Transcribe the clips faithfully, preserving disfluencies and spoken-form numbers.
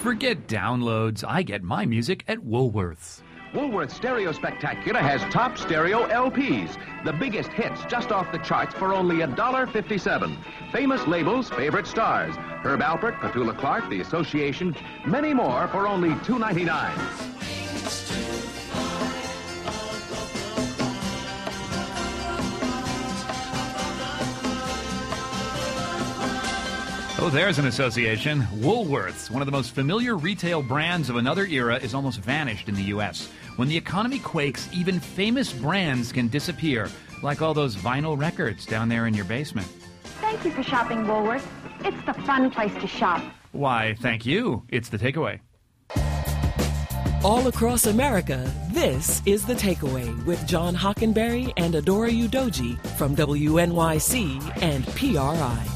Forget downloads. I get my music at Woolworths. Woolworths Stereo Spectacular has top stereo L Ps. The biggest hits just off the charts for only one dollar fifty-seven. Famous labels, favorite stars. Herb Alpert, Petula Clark, The Association, many more for only two ninety-nine. Oh, there's an association. Woolworths, one of the most familiar retail brands of another era, is almost vanished in the U S. When the economy quakes, even famous brands can disappear, like all those vinyl records down there in your basement. Thank you for shopping Woolworths. It's the fun place to shop. Why, thank you. It's The Takeaway. All across America, this is The Takeaway with John Hockenberry and Adora Udoji from W N Y C and P R I.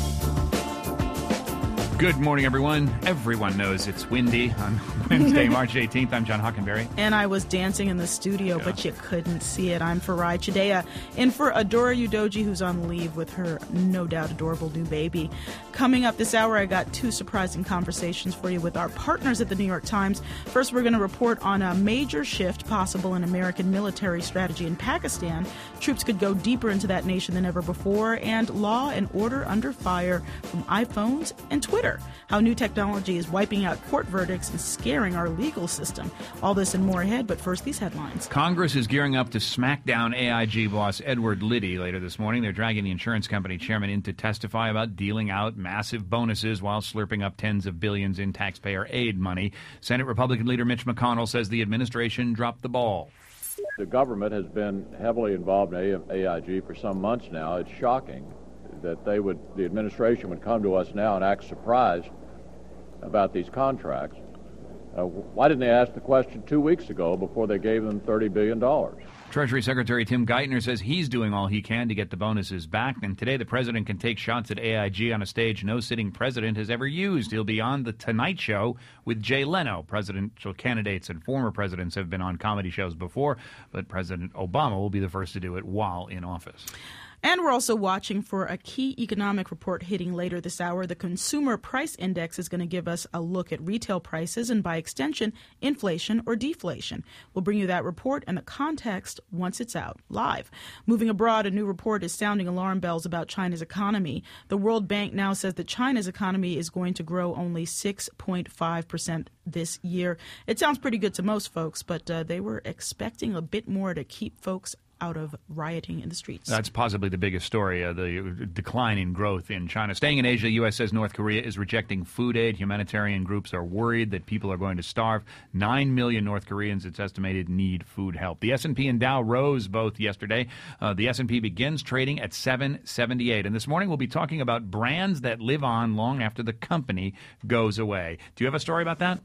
Good morning, everyone. Everyone knows it's windy on Wednesday, March eighteenth. I'm John Hockenberry. And I was dancing in the studio, yeah. But you couldn't see it. I'm Farai Chidea, in for Adora Udoji, who's on leave with her no doubt adorable new baby. Coming up this hour, I got two surprising conversations for you with our partners at the New York Times. First, we're going to report on a major shift possible in American military strategy in Pakistan. Troops could go deeper into that nation than ever before, and law and order under fire from iPhones and Twitter. How new technology is wiping out court verdicts and scaring our legal system. All this and more ahead, but first, these headlines. Congress is gearing up to smack down A I G boss Edward Liddy later this morning. They're dragging the insurance company chairman in to testify about dealing out massive bonuses while slurping up tens of billions in taxpayer aid money. Senate Republican leader Mitch McConnell says the administration dropped the ball. The government has been heavily involved in A I G for some months now. It's shocking that they would, the administration would come to us now and act surprised about these contracts. Uh, why didn't they ask the question two weeks ago before they gave them thirty billion dollars? Treasury Secretary Tim Geithner says he's doing all he can to get the bonuses back, and today the president can take shots at A I G on a stage no sitting president has ever used. He'll be on The Tonight Show with Jay Leno. Presidential candidates and former presidents have been on comedy shows before, but President Obama will be the first to do it while in office. And we're also watching for a key economic report hitting later this hour. The Consumer Price Index is going to give us a look at retail prices and, by extension, inflation or deflation. We'll bring you that report and the context once it's out live. Moving abroad, a new report is sounding alarm bells about China's economy. The World Bank now says that China's economy is going to grow only six point five percent this year. It sounds pretty good to most folks, but uh, they were expecting a bit more to keep folks out of rioting in the streets. That's possibly the biggest story, uh, the decline in growth in China. Staying in Asia, the U S says North Korea is rejecting food aid. Humanitarian groups are worried that people are going to starve. Nine million North Koreans, it's estimated, need food help. The S and P and Dow rose both yesterday. Uh, the S and P begins trading at seven seventy-eight. And this morning we'll be talking about brands that live on long after the company goes away. Do you have a story about that?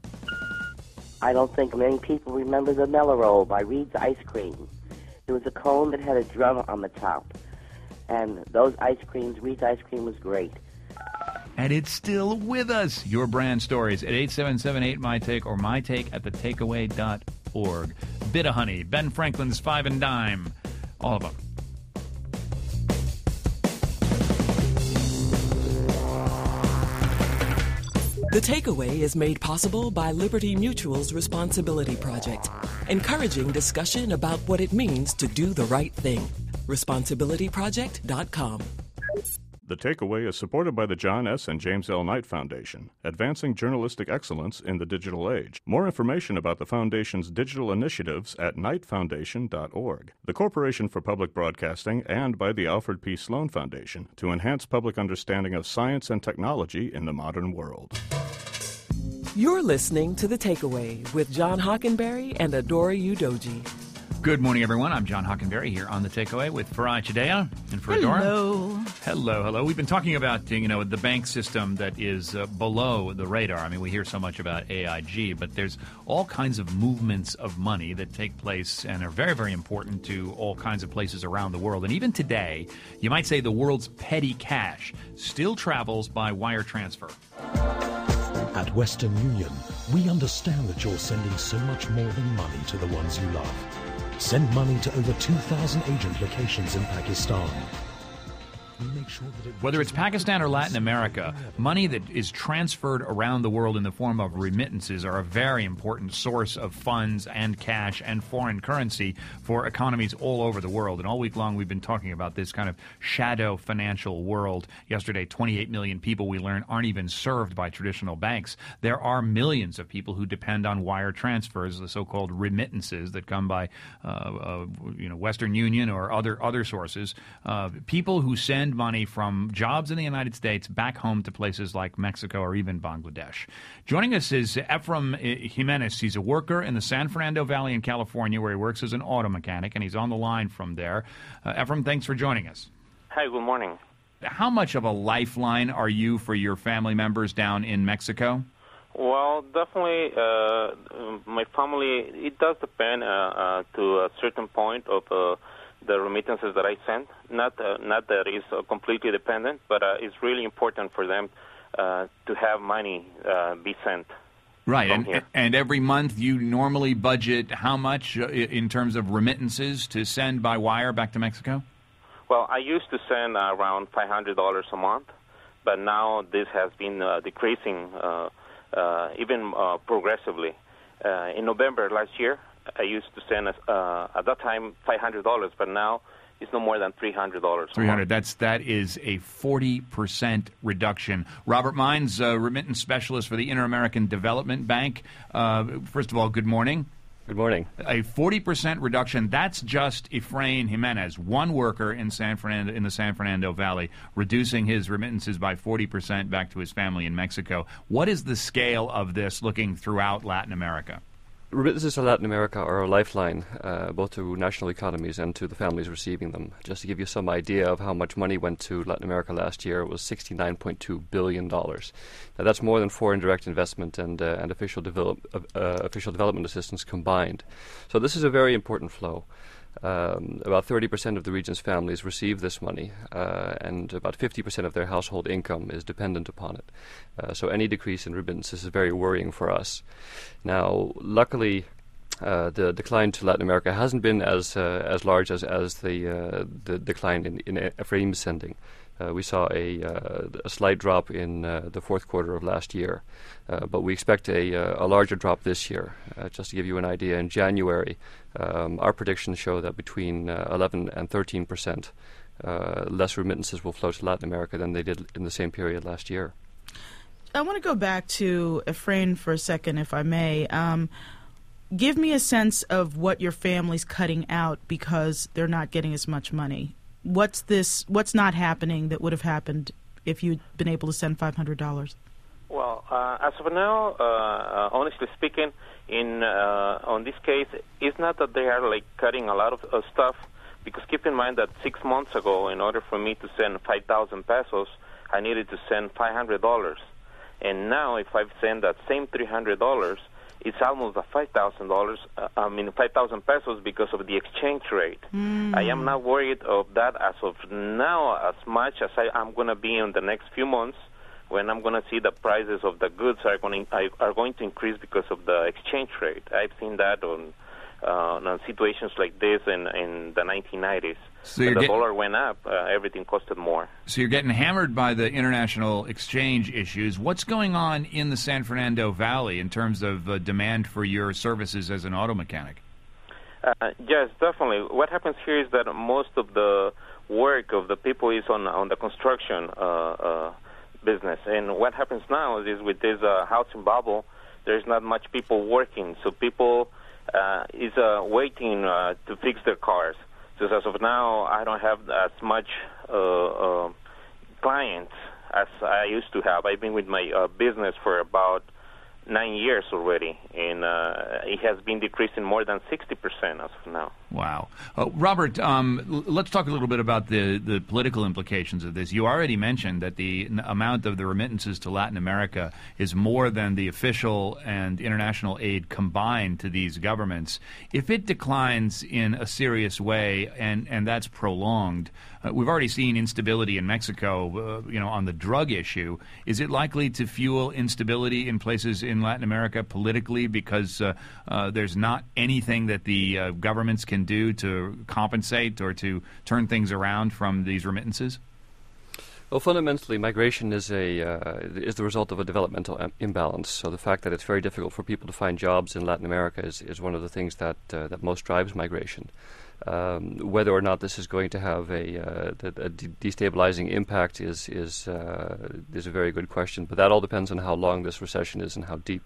I don't think many people remember the Mellow Roll by Reed's Ice Cream. It was a cone that had a drum on the top. And those ice creams, Reed's Ice Cream was great. And it's still with us. Your brand stories at eight seven seven eight my take or my take at the takeaway dot org. Bit-O-Honey, Ben Franklin's Five and Dime, all of them. The Takeaway is made possible by Liberty Mutual's Responsibility Project, encouraging discussion about what it means to do the right thing. responsibility project dot com. The Takeaway is supported by the John S. and James L. Knight Foundation, advancing journalistic excellence in the digital age. More information about the Foundation's digital initiatives at knight foundation dot org. The Corporation for Public Broadcasting, and by the Alfred P. Sloan Foundation to enhance public understanding of science and technology in the modern world. You're listening to The Takeaway with John Hockenberry and Adora Udoji. Good morning, everyone. I'm John Hockenberry here on The Takeaway with Farai Chidea and for Adora. Hello. Hello, hello. We've been talking about, you know, the bank system that is uh, below the radar. I mean, we hear so much about A I G, but there's all kinds of movements of money that take place and are very, very important to all kinds of places around the world. And even today, you might say the world's petty cash still travels by wire transfer. At Western Union, we understand that you're sending so much more than money to the ones you love. Send money to over two thousand agent locations in Pakistan. We may make sure that it Whether it's reaches Pakistan or Latin America, level. money that is transferred around the world in the form of remittances are a very important source of funds and cash and foreign currency for economies all over the world. And all week long we've been talking about this kind of shadow financial world. Yesterday, twenty-eight million people, we learned, aren't even served by traditional banks. There are millions of people who depend on wire transfers, the so-called remittances that come by uh, uh, you know, Western Union or other, other sources. Uh, people who send money from jobs in the United States back home to places like Mexico or even Bangladesh. Joining us is Efraim Jimenez. He's a worker in the San Fernando Valley in California where he works as an auto mechanic, and he's on the line from there. Uh, Efraim, thanks for joining us. Hi, good morning. How much of a lifeline are you for your family members down in Mexico? Well, definitely, uh, my family, it does depend uh, uh, to a certain point of uh, the remittances that I send. Not uh, not that it's uh, completely dependent, but uh, it's really important for them uh, to have money uh, be sent. Right, from and, here. and every month you normally budget how much uh, in terms of remittances to send by wire back to Mexico? Well, I used to send uh, around five hundred dollars a month, but now this has been uh, decreasing uh, uh, even uh, progressively. Uh, in November last year, I used to send, uh, at that time, five hundred dollars, but now it's no more than three hundred dollars. three hundred dollars. That's, that is a forty percent reduction. Robert Mines, uh, remittance specialist for the Inter-American Development Bank. Uh, first of all, good morning. Good morning. A forty percent reduction, that's just Efraim Jimenez, one worker in San Fernando, in the San Fernando Valley, reducing his remittances by forty percent back to his family in Mexico. What is the scale of this looking throughout Latin America? Remittances to Latin America are a lifeline, uh, both to national economies and to the families receiving them. Just to give you some idea of how much money went to Latin America last year, it was sixty-nine point two billion dollars. Now, that's more than foreign direct investment and, uh, and official, develop, uh, uh, official development assistance combined. So this is a very important flow. Um, about thirty percent of the region's families receive this money, uh, and about fifty percent of their household income is dependent upon it. Uh, so any decrease in remittances is very worrying for us. Now, luckily, uh, the decline to Latin America hasn't been as uh, as large as, as the, uh, the decline in, in Efraim's sending. Uh, we saw a, uh, a slight drop in uh, the fourth quarter of last year, uh, but we expect a, uh, a larger drop this year. Uh, just to give you an idea, in January, um, our predictions show that between uh, eleven and thirteen percent uh, less remittances will flow to Latin America than they did in the same period last year. I want to go back to Efraim for a second, if I may. Um, give me a sense of what your family's cutting out because they're not getting as much money. What's this? What's not happening that would have happened if you'd been able to send five hundred dollars? Well, uh, as of now, uh, uh, honestly speaking, in uh, on this case, it's not that they are like cutting a lot of uh, stuff. Because keep in mind that six months ago, in order for me to send five thousand pesos, I needed to send five hundred dollars. And now, if I send that same three hundred dollars, it's almost a five thousand dollars. Uh, I mean, five thousand pesos because of the exchange rate. Mm. I am not worried of that as of now as much as I am going to be in the next few months, when I'm going to see the prices of the goods are going to, are going to increase because of the exchange rate. I've seen that on, uh, on situations like this in, in the nineteen nineties. So when the get- dollar went up, uh, everything costed more. So you're getting hammered by the international exchange issues. What's going on in the San Fernando Valley in terms of uh, demand for your services as an auto mechanic? Uh, yes, definitely. What happens here is that most of the work of the people is on on the construction uh, uh, business. And what happens now is with this uh, housing bubble, there's not much people working. So people uh, is uh, waiting uh, to fix their cars. So as of now, I don't have as much uh, uh, clients as I used to have. I've been with my uh, business for about nine years already, and uh, it has been decreasing more than sixty percent as of now. Wow. Uh, Robert, um, l- let's talk a little bit about the, the political implications of this. You already mentioned that the n- amount of the remittances to Latin America is more than the official and international aid combined to these governments. If it declines in a serious way and, and that's prolonged, uh, we've already seen instability in Mexico, uh, you know, on the drug issue. Is it likely to fuel instability in places in Latin America politically because uh, uh, there's not anything that the uh, governments can do to compensate or to turn things around from these remittances? Well, fundamentally, migration is a uh, is the result of a developmental im- imbalance. So the fact that it's very difficult for people to find jobs in Latin America is, is one of the things that uh, that most drives migration. Um, whether or not this is going to have a, uh, a de- destabilizing impact is is uh, is a very good question. But that all depends on how long this recession is and how deep.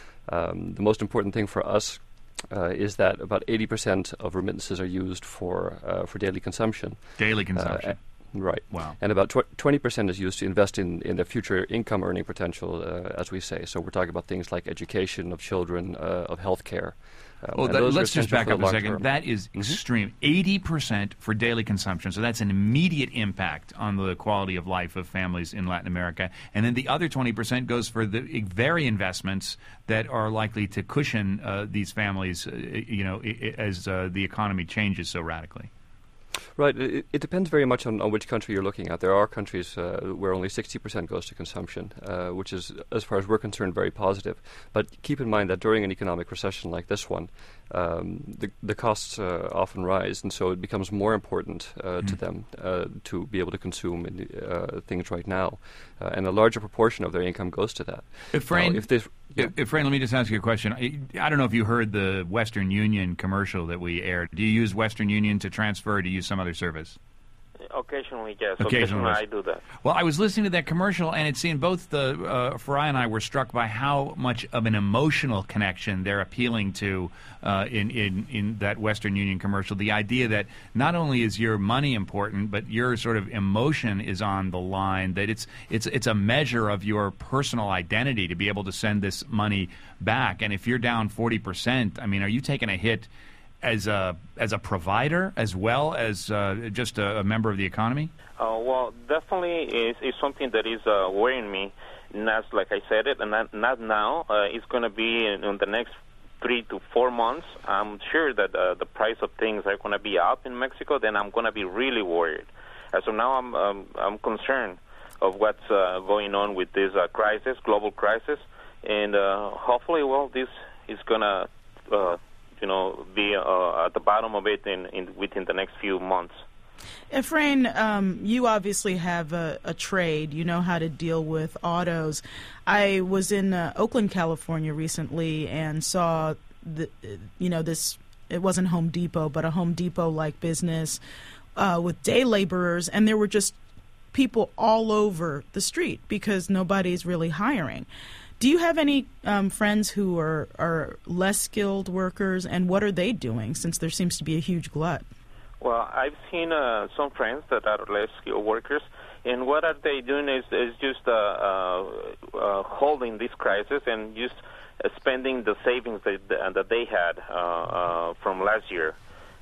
Um, the most important thing for us uh, is that about eighty percent of remittances are used for uh, for daily consumption. Daily consumption. Uh, Right. Wow. And about tw- twenty percent is used to invest in, in their future income earning potential, uh, as we say. So we're talking about things like education of children, uh, of healthcare. Um, well, that, let's just back up a second. Term. That is mm-hmm. extreme. eighty percent for daily consumption. So that's an immediate impact on the quality of life of families in Latin America. And then the other twenty percent goes for the very investments that are likely to cushion uh, these families, uh, you know, I- I- as uh, the economy changes so radically. Right. It, it depends very much on, on which country you're looking at. There are countries uh, where only sixty percent goes to consumption, uh, which is, as far as we're concerned, very positive. But keep in mind that during an economic recession like this one, um, the, the costs uh, often rise, and so it becomes more important uh, mm. to them uh, to be able to consume in, uh, things right now. Uh, and a larger proportion of their income goes to that. Efrain, now, if this, yeah. Efrain, let me just ask you a question. I, I don't know if you heard the Western Union commercial that we aired. Do you use Western Union to transfer, or do you use some other service? Occasionally, yes. Occasionally, Occasionally I do that. Well, I was listening to that commercial, and it seemed both the uh, Farai and I were struck by how much of an emotional connection they're appealing to uh, in, in, in that Western Union commercial. The idea that not only is your money important, but your sort of emotion is on the line, that it's it's it's a measure of your personal identity to be able to send this money back. And if you're down forty percent, I mean, are you taking a hit as a as a provider as well as uh, just a, a member of the economy? Uh, well, definitely is, is something that is uh, worrying me. Not like I said it, and not, not now. Uh, it's going to be in, in the next three to four months. I'm sure that uh, the price of things are going to be up in Mexico. Then I'm going to be really worried. Uh, so now I'm um, I'm concerned of what's uh, going on with this uh, crisis, global crisis, and uh, hopefully, well, this is going to uh, you know, be uh, at the bottom of it in, in within the next few months. Efrain, um, you obviously have a, a trade. You know how to deal with autos. I was in uh, Oakland, California recently and saw, the, you know, this, it wasn't Home Depot, but a Home Depot-like business uh, with day laborers, and there were just people all over the street because nobody's really hiring. Do you have any um, friends who are, are less skilled workers, and what are they doing since there seems to be a huge glut? Well, I've seen uh, some friends that are less skilled workers, and what are they doing is, is just uh, uh, uh, holding this crisis and just uh, spending the savings that, that they had uh, uh, from last year.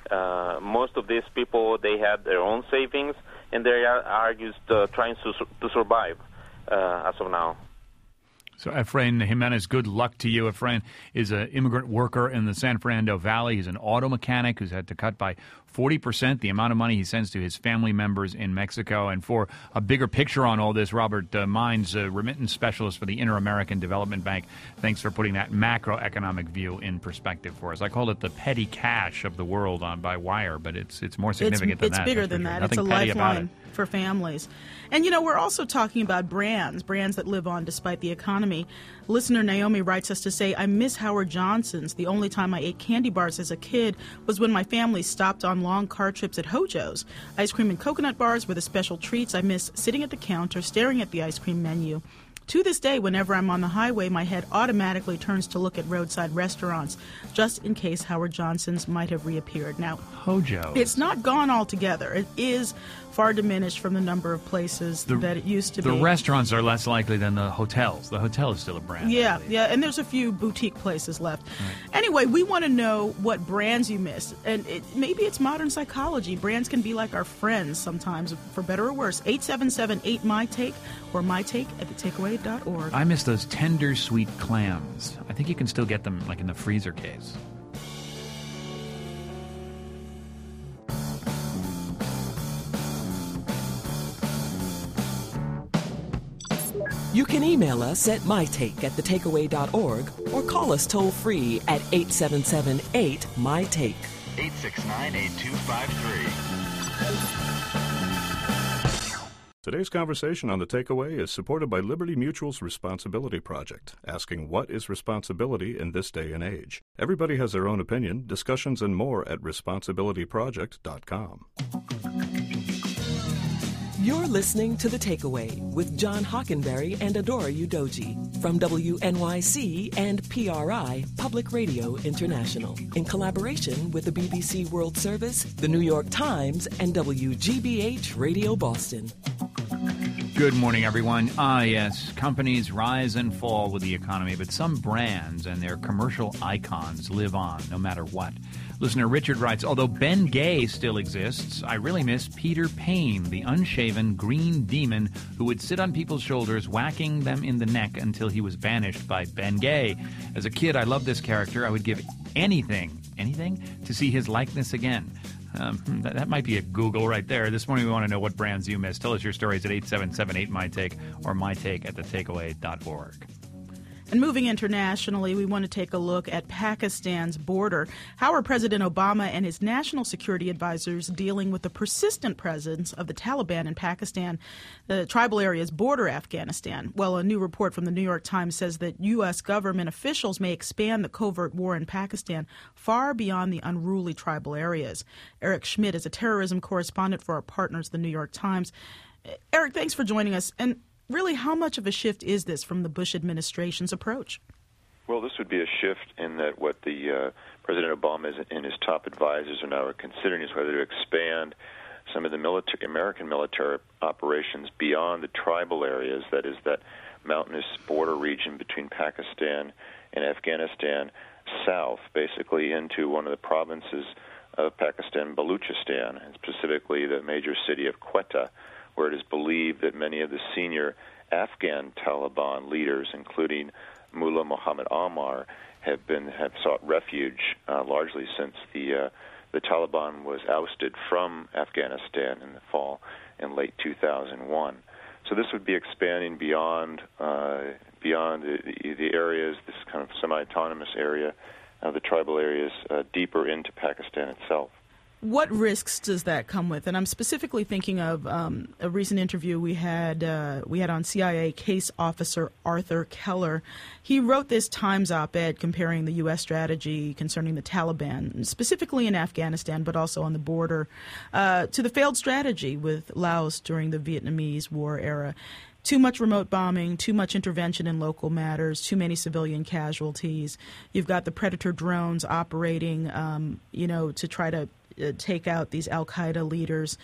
Uh, most of these people, they had their own savings, and they are, are just uh, trying to, to survive uh, as of now. So Efrain Jimenez, good luck to you. Efrain is an immigrant worker in the San Fernando Valley. He's an auto mechanic who's had to cut by forty percent the amount of money he sends to his family members in Mexico. And for a bigger picture on all this, Robert uh, Mines, a remittance specialist for the Inter-American Development Bank, thanks for putting that macroeconomic view in perspective for us. I call it the petty cash of the world on by wire, but it's it's more significant it's, than it's that. It's bigger than sure. that. Nothing it's a petty about it. lifeline for families. And, you know, we're also talking about brands, brands that live on despite the economy. Listener Naomi writes us to say, I miss Howard Johnson's. The only time I ate candy bars as a kid was when my family stopped on long car trips at Hojo's. Ice cream and coconut bars were the special treats. I miss sitting at the counter, staring at the ice cream menu. To this day, whenever I'm on the highway, my head automatically turns to look at roadside restaurants, just in case Howard Johnson's might have reappeared. Now, Hojo's. It's not gone altogether. It is far diminished from the number of places the, that it used to the be. The restaurants are less likely than the hotels. The hotel is still a brand. Yeah, yeah, and there's a few boutique places left. Right. Anyway, we want to know what brands you miss. And it, maybe it's modern psychology. Brands can be like our friends sometimes, for better or worse. eight seven seven eight my take or my take at the takeaway dot org. I miss those tender, sweet clams. I think you can still get them like in the freezer case. You can email us at mytake at the takeaway dot org or call us toll-free at eight seven seven eight my take. eight six nine, eight two five three. Today's conversation on The Takeaway is supported by Liberty Mutual's Responsibility Project, asking what is responsibility in this day and age. Everybody has their own opinion. Discussions and more at responsibility project dot com. You're listening to The Takeaway with John Hockenberry and Adora Udoji from W N Y C and P R I, Public Radio International, in collaboration with the B B C World Service, the New York Times, and W G B H Radio Boston. Good morning, everyone. Ah, yes, companies rise and fall with the economy, but some brands and their commercial icons live on no matter what. Listener Richard writes, although Ben Gay still exists, I really miss Peter Payne, the unshaven green demon who would sit on people's shoulders, whacking them in the neck until he was banished by Ben Gay. As a kid, I loved this character. I would give anything, anything, to see his likeness again. Um, that, that might be a Google right there. This morning we want to know what brands you miss. Tell us your stories at eight seven seven eight my take or my take at the takeaway dot org. And moving internationally, we want to take a look at Pakistan's border. How are President Obama and his national security advisors dealing with the persistent presence of the Taliban in Pakistan, the tribal areas border Afghanistan? Well, a new report from the New York Times says that U S government officials may expand the covert war in Pakistan far beyond the unruly tribal areas. Eric Schmidt is a terrorism correspondent for our partners, the New York Times. Eric, thanks for joining us. And really, how much of a shift is this from the Bush administration's approach? Well, this would be a shift in that what the uh, President Obama and his top advisors are now considering is whether to expand some of the military, American military operations beyond the tribal areas, that is, that mountainous border region between Pakistan and Afghanistan, south, basically into one of the provinces of Pakistan, Baluchistan, and specifically the major city of Quetta, where it is believed that many of the senior Afghan Taliban leaders, including Mullah Muhammad Ammar, have been have sought refuge uh, largely since the uh, the Taliban was ousted from Afghanistan in the fall in late two thousand one. So this would be expanding beyond uh, beyond the, the, the areas, this kind of semi-autonomous area, uh, the tribal areas, uh, deeper into Pakistan itself. What risks does that come with? And I'm specifically thinking of um, a recent interview we had uh, we had on C I A case officer Arthur Keller. He wrote this Times op-ed comparing the U S strategy concerning the Taliban, specifically in Afghanistan, but also on the border, uh, to the failed strategy with Laos during the Vietnamese War era. Too much remote bombing, too much intervention in local matters, too many civilian casualties. You've got the Predator drones operating, um, you know, to try to uh, take out these al-Qaeda leaders.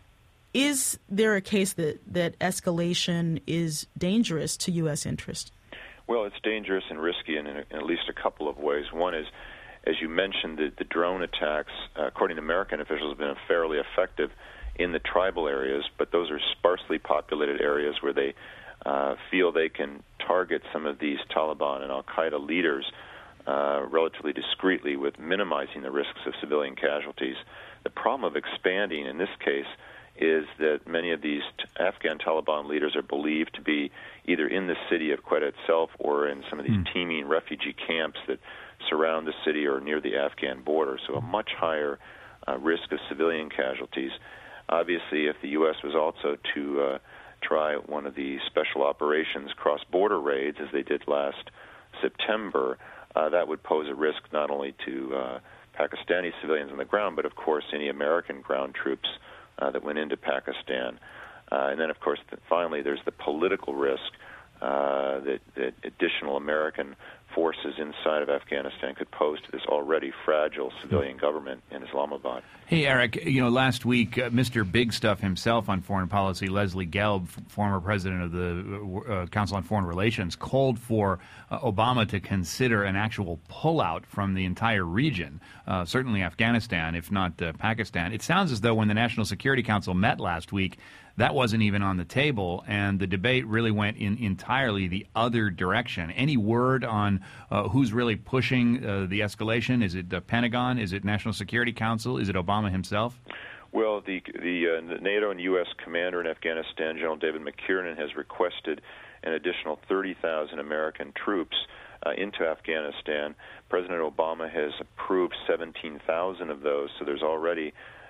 Is there a case that, that escalation is dangerous to U S interest? Well, it's dangerous and risky in, in at least a couple of ways. One is, as you mentioned, the, the drone attacks, uh, according to American officials, have been fairly effective in the tribal areas, but those are sparsely populated areas where they uh, feel they can target some of these Taliban and al-Qaeda leaders uh, relatively discreetly with minimizing the risks of civilian casualties. The problem of expanding in this case is that many of these t- Afghan Taliban leaders are believed to be either in the city of Quetta itself or in some of these mm. teeming refugee camps that surround the city or near the Afghan border, so a much higher uh, risk of civilian casualties. Obviously, if the U S was also to uh, try one of the special operations cross-border raids, as they did last September, uh, that would pose a risk not only to uh, Pakistani civilians on the ground, but, of course, any American ground troops uh, that went into Pakistan. Uh, and then, of course, the, finally, there's the political risk uh, that, that additional American forces inside of Afghanistan could pose to this already fragile civilian government in Islamabad. Hey, Eric, you know, last week, uh, Mister Big Stuff himself on foreign policy, Leslie Gelb, f- former president of the uh, Council on Foreign Relations, called for uh, Obama to consider an actual pullout from the entire region, uh, certainly Afghanistan, if not uh, Pakistan. It sounds as though when the National Security Council met last week, that wasn't even on the table, and the debate really went in entirely the other direction. Any word on uh, who's really pushing uh, the escalation? Is it the Pentagon? Is it National Security Council? Is it Obama himself? Well, the the, uh, the NATO and U S commander in Afghanistan, General David McKiernan, has requested an additional thirty thousand American troops uh, into Afghanistan. President Obama has approved seventeen thousand of those, so there's already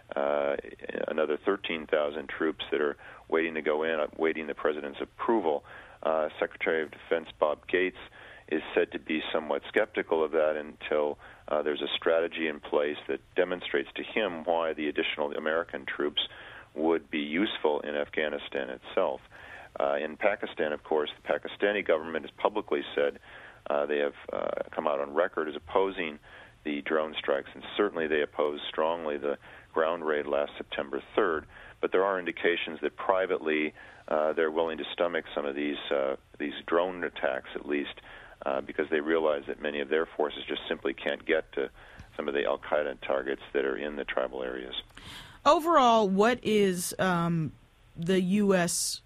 uh, another thirteen thousand troops that are waiting to go in, waiting the president's approval. Uh, Secretary of Defense Bob Gates is said to be somewhat skeptical of that until uh, there's a strategy in place that demonstrates to him why the additional American troops would be useful in Afghanistan itself. Uh, in Pakistan, of course, the Pakistani government has publicly said uh, they have uh, come out on record as opposing the drone strikes, and certainly they oppose strongly the ground raid last September third. But there are indications that privately uh, they're willing to stomach some of these uh, these drone attacks, at least, uh, because they realize that many of their forces just simply can't get to some of the al-Qaeda targets that are in the tribal areas. Overall, what is um, the U S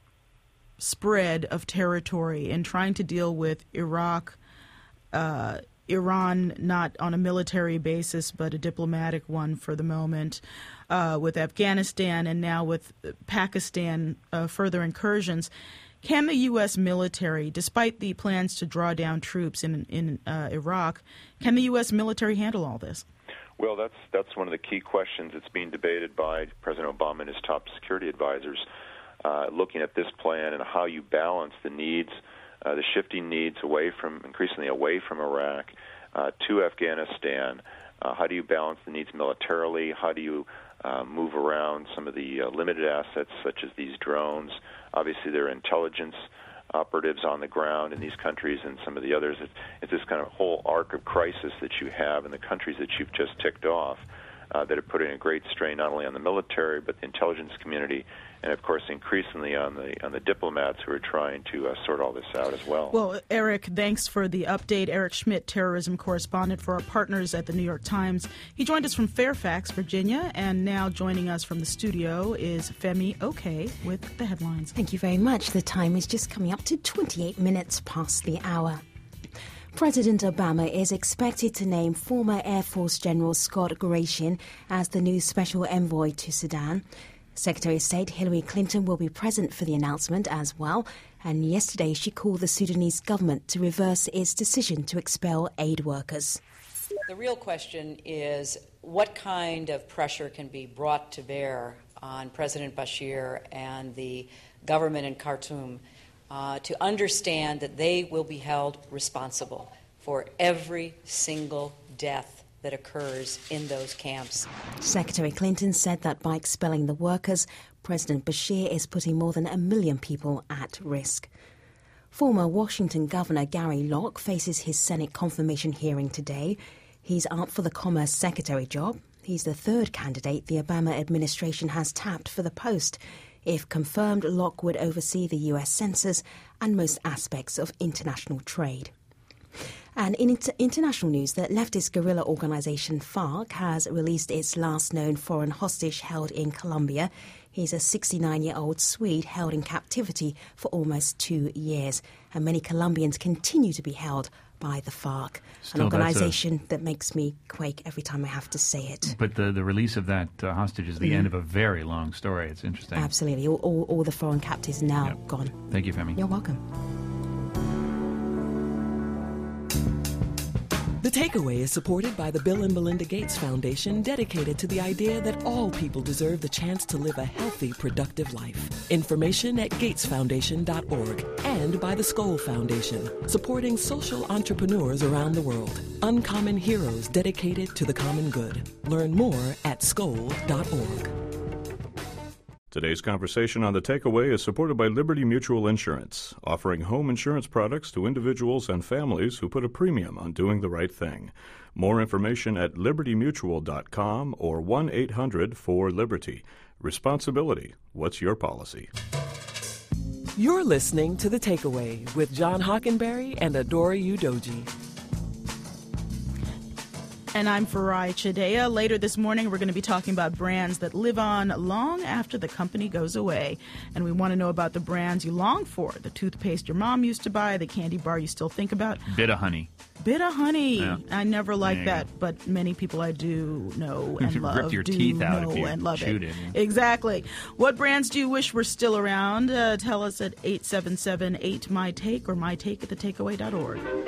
spread of territory in trying to deal with Iraq, uh, Iran, not on a military basis, but a diplomatic one for the moment, uh, with Afghanistan, and now with Pakistan, uh, further incursions? Can the U S military, despite the plans to draw down troops in, in uh, Iraq, can the U S military handle all this? Well, that's that's one of the key questions that's being debated by President Obama and his top security advisors, uh, looking at this plan and how you balance the needs, uh, the shifting needs away from, increasingly away from Iraq uh, to Afghanistan. Uh, how do you balance the needs militarily? How do you uh, move around some of the uh, limited assets, such as these drones? Obviously, there are intelligence operatives on the ground in these countries and some of the others. It's, it's this kind of whole arc of crisis that you have in the countries that you've just ticked off uh, that are putting a great strain not only on the military but the intelligence community, and of course increasingly on the on the diplomats who are trying to uh, sort all this out as well. Well, Eric, thanks for the update. Eric Schmidt, terrorism correspondent for our partners at the New York Times. He joined us from Fairfax, Virginia, and now joining us from the studio is Femi Oke with the headlines. Thank you very much. The time is just coming up to twenty-eight minutes past the hour. President Obama is expected to name former Air Force General Scott Gration as the new special envoy to Sudan. Secretary of State Hillary Clinton will be present for the announcement as well, and yesterday she called the Sudanese government to reverse its decision to expel aid workers. The real question is what kind of pressure can be brought to bear on President Bashir and the government in Khartoum uh, to understand that they will be held responsible for every single death that occurs in those camps. Secretary Clinton said that by expelling the workers, President Bashir is putting more than a million people at risk. Former Washington Governor Gary Locke faces his Senate confirmation hearing today. He's up for the Commerce Secretary job. He's the third candidate the Obama administration has tapped for the post. If confirmed, Locke would oversee the U S Census and most aspects of international trade. And in inter- international news, the leftist guerrilla organization FARC has released its last known foreign hostage held in Colombia. He's a sixty-nine-year-old Swede held in captivity for almost two years. And many Colombians continue to be held by the FARC, Still, an organization a, that makes me quake every time I have to say it. But the, the release of that uh, hostage is the mm. end of a very long story. It's interesting. Absolutely. All, all, all the foreign captives are now yep. gone. Thank you, Femi. You're welcome. The Takeaway is supported by the Bill and Melinda Gates Foundation, dedicated to the idea that all people deserve the chance to live a healthy, productive life. Information at gates foundation dot org, and by the Skoll Foundation, supporting social entrepreneurs around the world. Uncommon heroes dedicated to the common good. Learn more at skoll dot org. Today's conversation on The Takeaway is supported by Liberty Mutual Insurance, offering home insurance products to individuals and families who put a premium on doing the right thing. More information at liberty mutual dot com or one eight hundred four liberty. Responsibility. What's your policy? You're listening to The Takeaway with John Hockenberry and Adora Udoji. And I'm Farai Chidea. Later this morning, we're going to be talking about brands that live on long after the company goes away. And we want to know about the brands you long for, the toothpaste your mom used to buy, the candy bar you still think about. Bit-O-Honey. Bit-O-Honey. Yeah. I never liked that, go. but many people I do know and love rip your do teeth out know if you and love shoot it. it yeah. Exactly. What brands do you wish were still around? Uh, tell us at eight seven seven eight, M Y Take or my take at the takeaway dot org.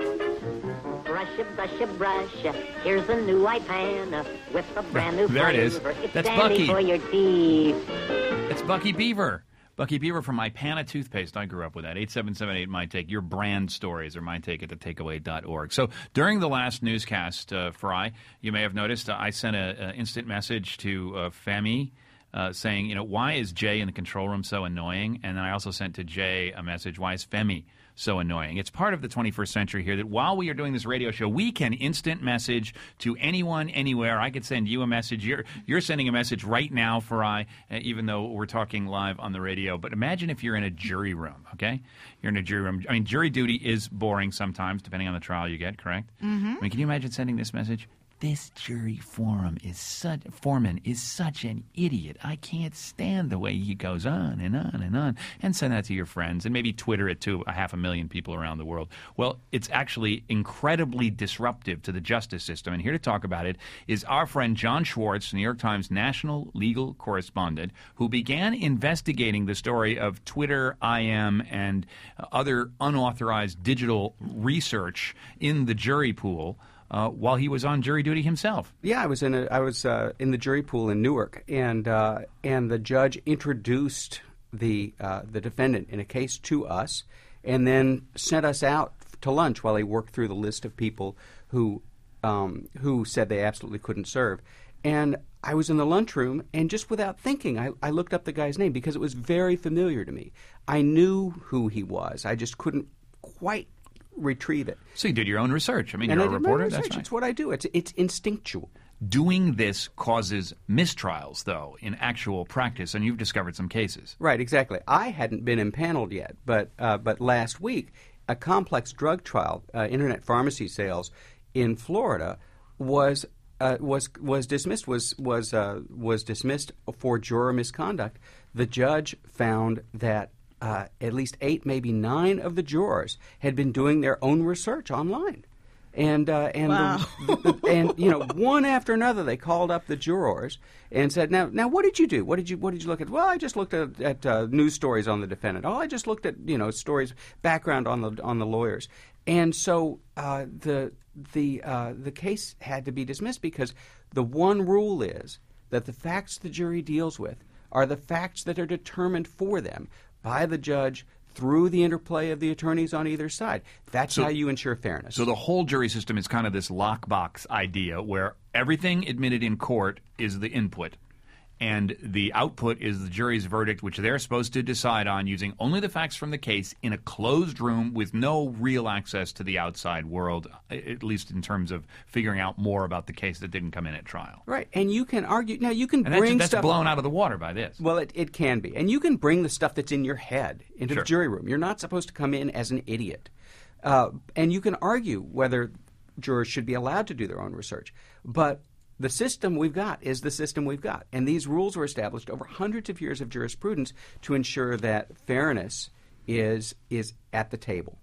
Brush a brush a brush. Here's a new Ipana with a brand new There it is. flavor. It's That's dandy Bucky. for your teeth. It's Bucky Beaver. Bucky Beaver from Ipana toothpaste. I grew up with that. eight seven seven eight My Take. Your brand stories are my take at the takeaway dot org. So during the last newscast, uh, Fry, you may have noticed uh, I sent an instant message to uh, Femi uh, saying, you know, why is Jay in the control room so annoying? And then I also sent to Jay a message, why is Femi so annoying? It's part of the twenty-first century here that while we are doing this radio show, we can instant message to anyone, anywhere. I could send you a message. You're you're sending a message right now, Farai, uh, even though we're talking live on the radio. But imagine if you're in a jury room, okay? You're in a jury room. I mean, jury duty is boring sometimes, depending on the trial you get, correct? Mm-hmm. I mean, can you imagine sending this message? This jury forum is such foreman is such an idiot. I can't stand the way he goes on and on and on. And send that to your friends and maybe Twitter it to a half a million people around the world. Well, it's actually incredibly disruptive to the justice system. And here to talk about it is our friend John Schwartz, New York Times national legal correspondent, who began investigating the story of Twitter, I M, and other unauthorized digital research in the jury pool. Uh, while he was on jury duty himself. Yeah, I was in a, I was uh, in the jury pool in Newark, and uh, and the judge introduced the uh, the defendant in a case to us, and then sent us out to lunch while he worked through the list of people who um, who said they absolutely couldn't serve. And I was in the lunchroom, and just without thinking, I, I looked up the guy's name because it was very familiar to me. I knew who he was. I just couldn't quite retrieve it. So you did your own research. I mean, and you're I a did my reporter. research. That's right. It's what I do. It's it's instinctual. Doing this causes mistrials, though, in actual practice, and you've discovered some cases. Right, exactly. I hadn't been impaneled yet, but uh, but last week, a complex drug trial, uh, internet pharmacy sales in Florida, was uh, was was dismissed was was uh, was dismissed for juror misconduct. The judge found that Uh, at least eight, maybe nine of the jurors had been doing their own research online, and uh, and wow. the, the, and you know one after another they called up the jurors and said, now now what did you do? What did you what did you look at? Well, I just looked at, at uh, news stories on the defendant. Oh, I just looked at you know stories background on the on the lawyers, and so uh, the the uh, the case had to be dismissed because the one rule is that the facts the jury deals with are the facts that are determined for them by the judge through the interplay of the attorneys on either side. That's So- how you ensure fairness. So the whole jury system is kind of this lockbox idea where everything admitted in court is the input, and the output is the jury's verdict, which they're supposed to decide on using only the facts from the case in a closed room with no real access to the outside world, at least in terms of figuring out more about the case that didn't come in at trial. Right, and you can argue. Now, you can And that's, bring that's stuff blown out of the water by this. Well, it, it can be. And you can bring the stuff that's in your head into Sure. the jury room. You're not supposed to come in as an idiot. Uh, and you can argue whether jurors should be allowed to do their own research. But the system we've got is the system we've got. And these rules were established over hundreds of years of jurisprudence to ensure that fairness is is at the table.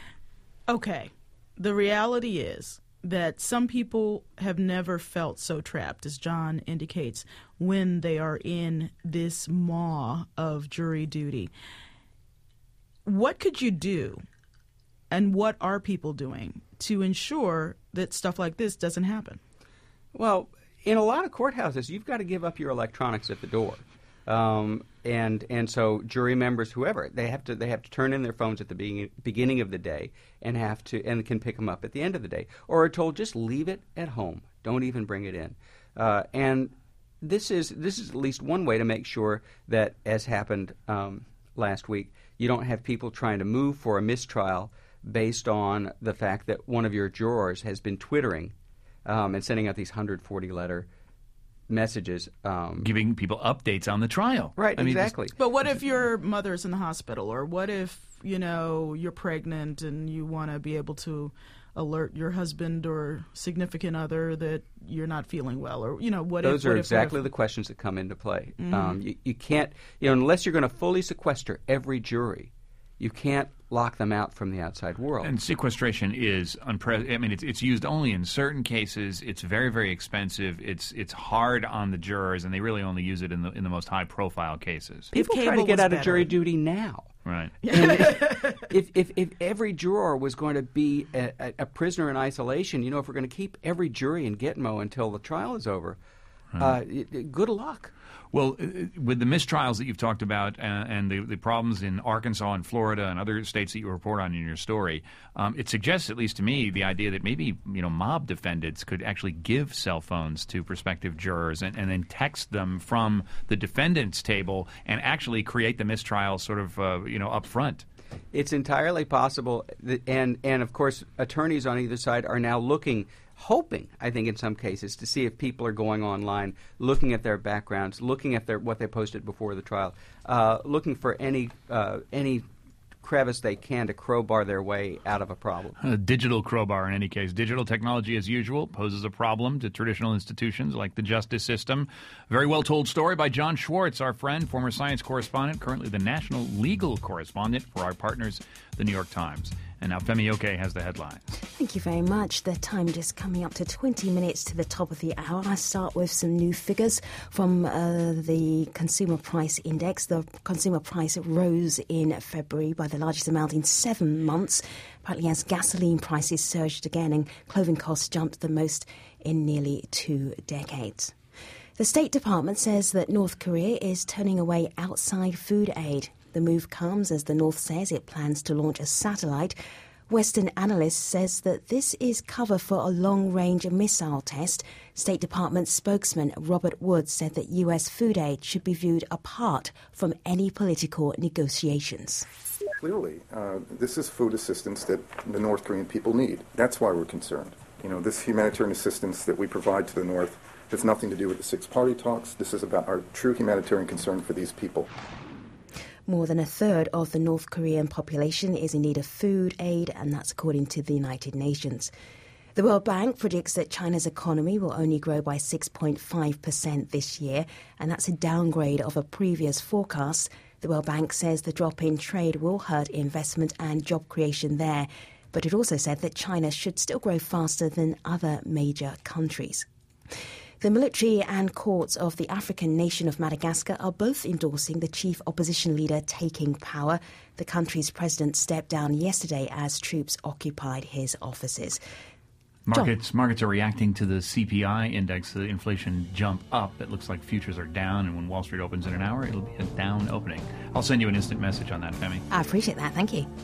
Okay. The reality is that some people have never felt so trapped, as John indicates, when they are in this maw of jury duty. What could you do, and what are people doing to ensure that stuff like this doesn't happen? Well, in a lot of courthouses, you've got to give up your electronics at the door, um, and and so jury members, whoever, they have to they have to turn in their phones at the beginning beginning of the day, and have to and can pick them up at the end of the day, or are told just leave it at home, don't even bring it in, uh, and this is this is at least one way to make sure that, as happened um, last week, you don't have people trying to move for a mistrial based on the fact that one of your jurors has been twittering. Um, and sending out these one hundred forty letter messages. Um, Giving people updates on the trial. Right, I mean, exactly. But what if your mother's in the hospital, or what if, you know, you're pregnant and you want to be able to alert your husband or significant other that you're not feeling well, or, you know, what if... Those are what if, exactly what if, the questions that come into play. Mhm. Um, you, you can't, you know, unless you're going to fully sequester every jury, you can't lock them out from the outside world. And sequestration is unpre- I mean, it's it's used only in certain cases. It's very, very expensive. It's it's hard on the jurors, and they really only use it in the in the most high profile cases. People try to cable get was out of better. jury duty now. Right. And if, if, if every juror was going to be a, a, a prisoner in isolation, you know, if we're going to keep every jury in Gitmo until the trial is over, Right. uh, it, it, good luck. Well, uh, with the mistrials that you've talked about uh, and the, the problems in Arkansas and Florida and other states that you report on in your story, um, it suggests, at least to me, the idea that maybe, you know, mob defendants could actually give cell phones to prospective jurors and, and then text them from the defendant's table and actually create the mistrial sort of, uh, you know, up front. It's entirely possible, that, and and of course, attorneys on either side are now looking, hoping, I think in some cases, to see if people are going online, looking at their backgrounds, looking at their what they posted before the trial, uh, looking for any uh, any crevice they can to crowbar their way out of a problem. A digital crowbar, in any case. Digital technology, as usual, poses a problem to traditional institutions like the justice system. A very well-told story by John Schwartz, our friend, former science correspondent, currently the national legal correspondent for our partners, the New York Times. And now Femi Oke has the headlines. Thank you very much. The time just coming up to twenty minutes to the top of the hour. I start with some new figures from uh, the Consumer Price Index. The consumer price rose in February by the largest amount in seven months, partly as gasoline prices surged again and clothing costs jumped the most in nearly two decades. The State Department says that North Korea is turning away outside food aid. The move comes as the North says it plans to launch a satellite. Western analysts says that this is cover for a long-range missile test. State Department spokesman Robert Woods said that U S food aid should be viewed apart from any political negotiations. Clearly, uh, this is food assistance that the North Korean people need. That's why we're concerned. You know, this humanitarian assistance that we provide to the North has nothing to do with the six-party talks. This is about our true humanitarian concern for these people. More than a third of the North Korean population is in need of food aid, and that's according to the United Nations. The World Bank predicts that China's economy will only grow by six point five percent this year, and that's a downgrade of a previous forecast. The World Bank says the drop in trade will hurt investment and job creation there, but it also said that China should still grow faster than other major countries. The military and courts of the African nation of Madagascar are both endorsing the chief opposition leader taking power. The country's president stepped down yesterday as troops occupied his offices. Markets markets are reacting to the C P I index, the inflation jump up. It looks like futures are down, and when Wall Street opens in an hour, it'll be a down opening. I'll send you an instant message on that, Femi. I appreciate that. Thank you.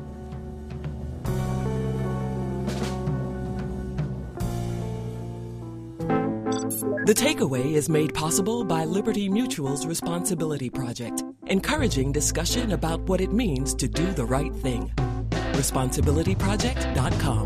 The Takeaway is made possible by Liberty Mutual's Responsibility Project, encouraging discussion about what it means to do the right thing. responsibility project dot com.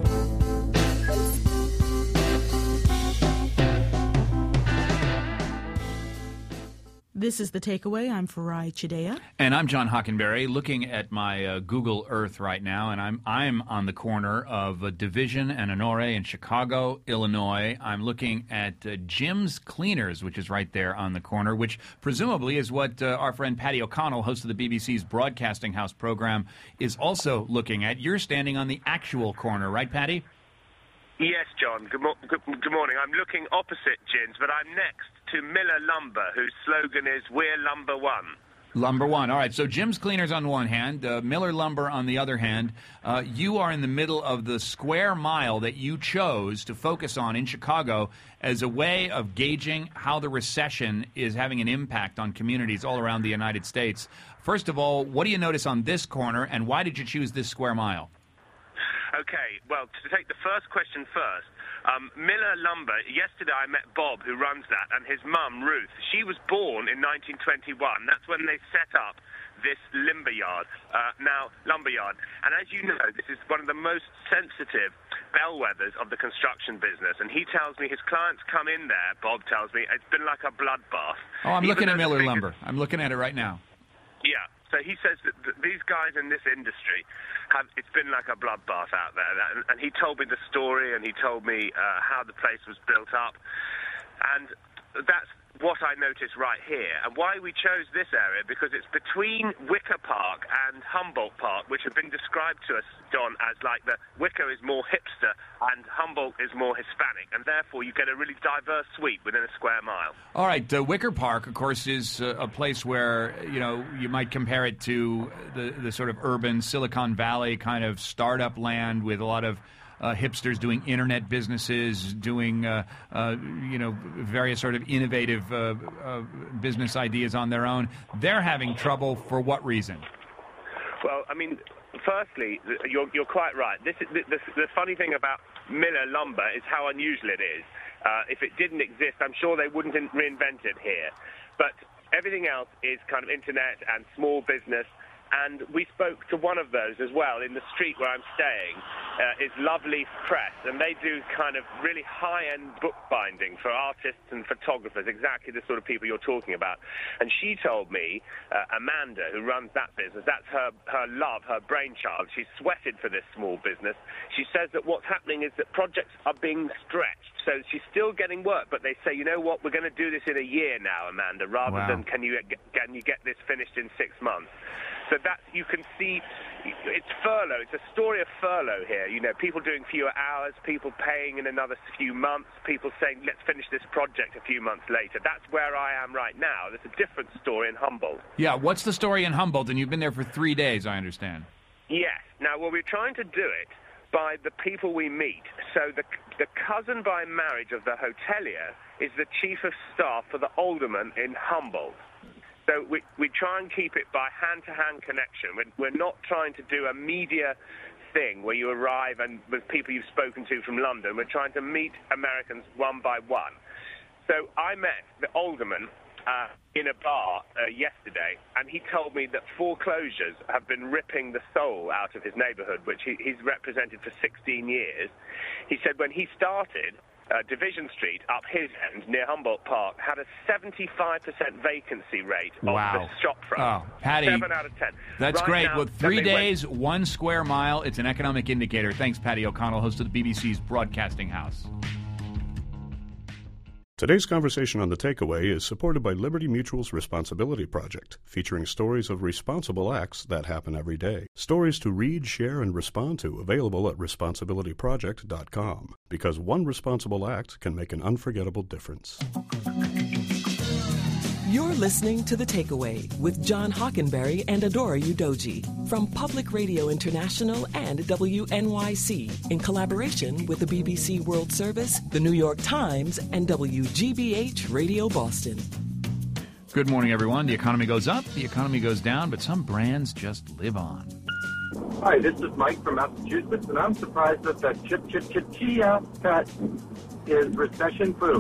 This is The Takeaway. I'm Farai Chidea. And I'm John Hockenberry, looking at my uh, Google Earth right now, and I'm I'm on the corner of uh, Division and Honore in Chicago, Illinois. I'm looking at uh, Jim's Cleaners, which is right there on the corner, which presumably is what uh, our friend Patty O'Connell, host of the B B C's Broadcasting House program, is also looking at. You're standing on the actual corner, right, Patty? Yes, John. Good, mo- good, good morning. I'm looking opposite Jim's, but I'm next to Miller Lumber, whose slogan is "We're Lumber One." Lumber One. All right, so Jim's Cleaners on one hand, uh, Miller Lumber on the other hand. Uh, you are in the middle of the square mile that you chose to focus on in Chicago as a way of gauging how the recession is having an impact on communities all around the United States. First of all, what do you notice on this corner, and why did you choose this square mile? Okay, well, to take the first question first, um, Miller Lumber, yesterday I met Bob, who runs that, and his mum, Ruth. She was born in nineteen twenty-one. That's when they set up this lumber yard, uh, now lumber yard. And as you know, this is one of the most sensitive bellwethers of the construction business. And he tells me his clients come in there, Bob tells me, it's been like a bloodbath. Oh, I'm Even looking at Miller figures, Lumber. I'm looking at it right now. Yeah. So he says that th- these guys in this industry have, it's been like a bloodbath out there. And, and he told me the story, and he told me uh, how the place was built up. And that's what I noticed right here, and why we chose this area, because it's between Wicker Park and Humboldt Park, which have been described to us, Don, as like the Wicker is more hipster and Humboldt is more Hispanic, and therefore you get a really diverse suite within a square mile. All right, uh, Wicker Park, of course, is uh, a place where, you know, you might compare it to the, the sort of urban Silicon Valley kind of startup land with a lot of Uh, hipsters doing internet businesses, doing, uh, uh, you know, various sort of innovative uh, uh, business ideas on their own. They're having trouble for what reason? Well, I mean, firstly, you're, you're quite right. This is, the, the, the funny thing about Miller Lumber is how unusual it is. Uh, if it didn't exist, I'm sure they wouldn't reinvent it here. But everything else is kind of internet and small business. And we spoke to one of those as well in the street where I'm staying. Uh, it's Loveleaf Press, and they do kind of really high-end bookbinding for artists and photographers, exactly the sort of people you're talking about. And she told me, uh, Amanda, who runs that business, that's her, her love, her brainchild. She's sweated for this small business. She says that what's happening is that projects are being stretched. So she's still getting work, but they say, you know what, we're going to do this in a year now, Amanda, rather Wow. than can you, can you get this finished in six months. So that you can see, it's furlough. It's a story of furlough here. You know, people doing fewer hours, people paying in another few months, people saying, let's finish this project a few months later. That's where I am right now. There's a different story in Humboldt. Yeah, what's the story in Humboldt? And you've been there for three days, I understand. Yes. Now, well, we're trying to do it by the people we meet. So the, the cousin by marriage of the hotelier is the chief of staff for the alderman in Humboldt. So we, we try and keep it by hand-to-hand connection. We're, we're not trying to do a media thing where you arrive and with people you've spoken to from London. We're trying to meet Americans one by one. So I met the alderman uh, in a bar uh, yesterday, and he told me that foreclosures have been ripping the soul out of his neighborhood, which he, he's represented for sixteen years. He said when he started, Uh, Division Street, up his end, near Humboldt Park, had a seventy-five percent vacancy rate of Wow. the shop front. Oh, Patty, seven out of ten. That's Right great. now, Well, three they went- days, one square mile. It's an economic indicator. Thanks, Patty O'Connell, host of the B B C's Broadcasting House. Today's conversation on The Takeaway is supported by Liberty Mutual's Responsibility Project, featuring stories of responsible acts that happen every day. Stories to read, share, and respond to, available at responsibility project dot com. Because one responsible act can make an unforgettable difference. You're listening to The Takeaway with John Hockenberry and Adora Udoji from Public Radio International and W N Y C in collaboration with the B B C World Service, the New York Times, and W G B H Radio Boston. Good morning, everyone. The economy goes up, the economy goes down, but some brands just live on. Hi, this is Mike from Massachusetts, and I'm surprised that the chip chip chip chia pet is recession-proof.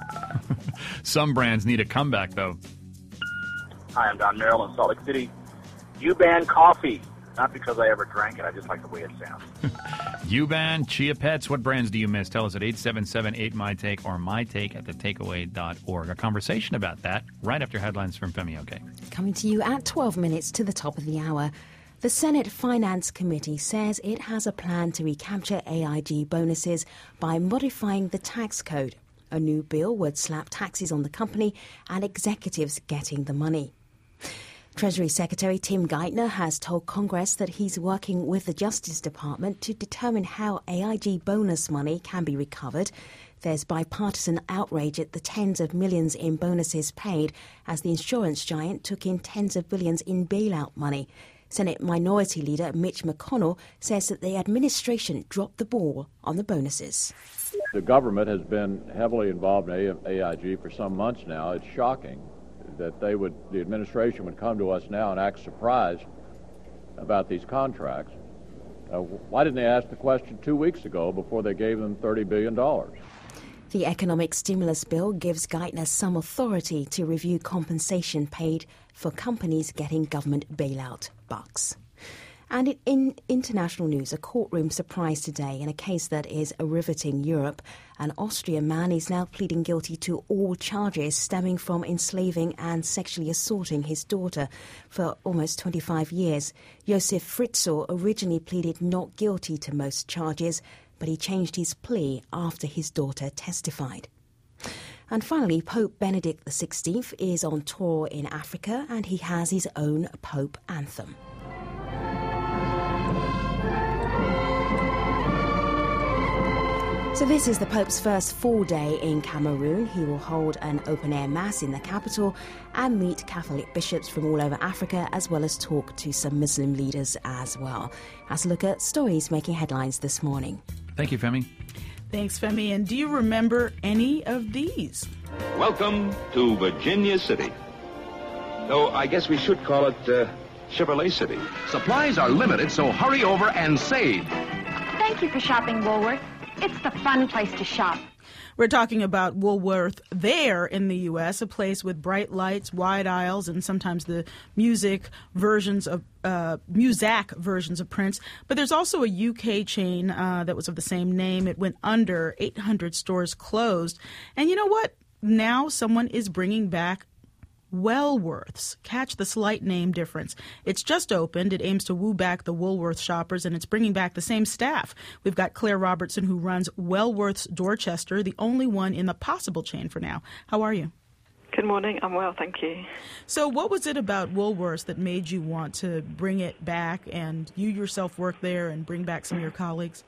Some brands need a comeback, though. Hi, I'm Don Merrill in Salt Lake City. You ban coffee. Not because I ever drank it, I just like the way it sounds. U-Ban, Chia Pets, what brands do you miss? Tell us at eight seven seven eight my take or mytake at the takeaway dot org. A conversation about that right after headlines from Femi Oke. Coming to you at twelve minutes to the top of the hour. The Senate Finance Committee says it has a plan to recapture A I G bonuses by modifying the tax code. A new bill would slap taxes on the company and executives getting the money. Treasury Secretary Tim Geithner has told Congress that he's working with the Justice Department to determine how A I G bonus money can be recovered. There's bipartisan outrage at the tens of millions in bonuses paid as the insurance giant took in tens of billions in bailout money. Senate Minority Leader Mitch McConnell says that the administration dropped the ball on the bonuses. The government has been heavily involved in A I G for some months now. It's shocking that they would, the administration would come to us now and act surprised about these contracts. Uh, why didn't they ask the question two weeks ago before they gave them thirty billion dollars? The economic stimulus bill gives Geithner some authority to review compensation paid for companies getting government bailout bucks. And in, in international news, a courtroom surprise today in a case that is riveting Europe. An Austrian man is now pleading guilty to all charges stemming from enslaving and sexually assaulting his daughter for almost twenty-five years. Josef Fritzl originally pleaded not guilty to most charges, but he changed his plea after his daughter testified. And finally, Pope Benedict the sixteenth is on tour in Africa, and he has his own Pope anthem. So this is the Pope's first full day in Cameroon. He will hold an open-air mass in the capital and meet Catholic bishops from all over Africa, as well as talk to some Muslim leaders as well. Let's look at stories making headlines this morning. Thank you, Femi. Thanks, Femi. And do you remember any of these? Welcome to Virginia City. Though I guess we should call it uh, Chevrolet City. Supplies are limited, so hurry over and save. Thank you for shopping, Woolworth. It's the fun place to shop. We're talking about Woolworth there in the U S, a place with bright lights, wide aisles, and sometimes the music versions of uh, Muzak versions of Prince. But there's also a U K chain uh, that was of the same name. It went under. eight hundred stores closed. And you know what? Now someone is bringing back Wellworths. Catch the slight name difference. It's just opened. It aims to woo back the Woolworth shoppers, and it's bringing back the same staff. We've got Claire Robertson, who runs Wellworths Dorchester, the only one in the possible chain for now. How are you? Good morning. I'm well, thank you. So what was it about Woolworths that made you want to bring it back, and you yourself work there and bring back some of your colleagues?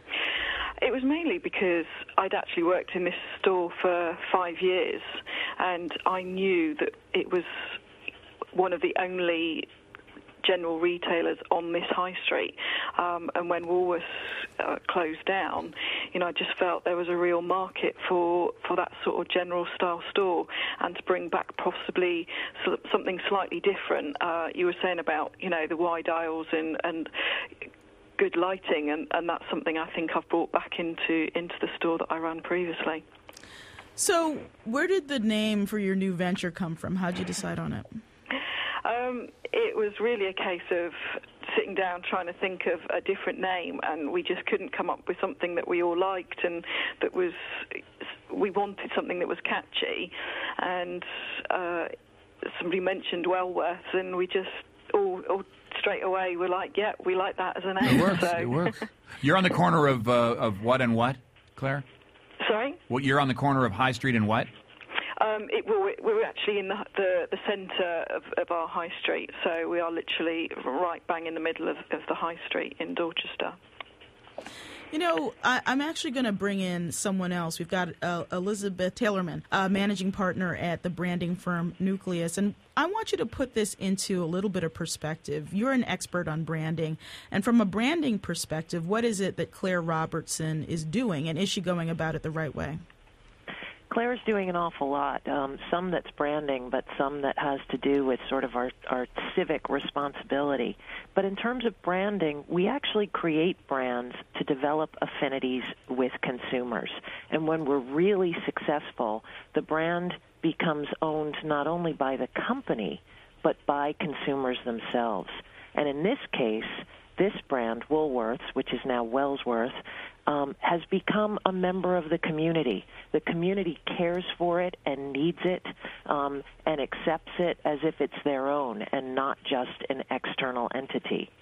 It was mainly because I'd actually worked in this store for five years, and I knew that it was one of the only general retailers on this high street. Um, and when Woolworths uh, closed down, you know, I just felt there was a real market for, for that sort of general style store, and to bring back possibly something slightly different. Uh, you were saying about, you know, the wide aisles and, and good lighting, and, and that's something I think I've brought back into into the store that I ran previously. So where did the name for your new venture come from? How did you decide on it? Um, it was really a case of sitting down trying to think of a different name, and we just couldn't come up with something that we all liked and that was, we wanted something that was catchy. And uh, somebody mentioned Wellworths, and we just all, all straight away were like, yeah, we like that as a name. It works. So. It works. You're on the corner of uh, of what and what, Claire? Sorry? Well, you're on the corner of High Street and what? Um, it, we're, we're actually in the the, the centre of, of our high street, so we are literally right bang in the middle of, of the high street in Dorchester. You know, I, I'm actually going to bring in someone else. We've got uh, Elizabeth Taylorman, uh, managing partner at the branding firm Nucleus. And I want you to put this into a little bit of perspective. You're an expert on branding. And from a branding perspective, what is it that Claire Robertson is doing? And is she going about it the right way? Claire's doing an awful lot, um, some that's branding, but some that has to do with sort of our, our civic responsibility. But in terms of branding, we actually create brands to develop affinities with consumers. And when we're really successful, the brand becomes owned not only by the company, but by consumers themselves. And in this case, this brand, Woolworths, which is now Wellsworth, um, has become a member of the community. The community cares for it and needs it um, and accepts it as if it's their own and not just an external entity.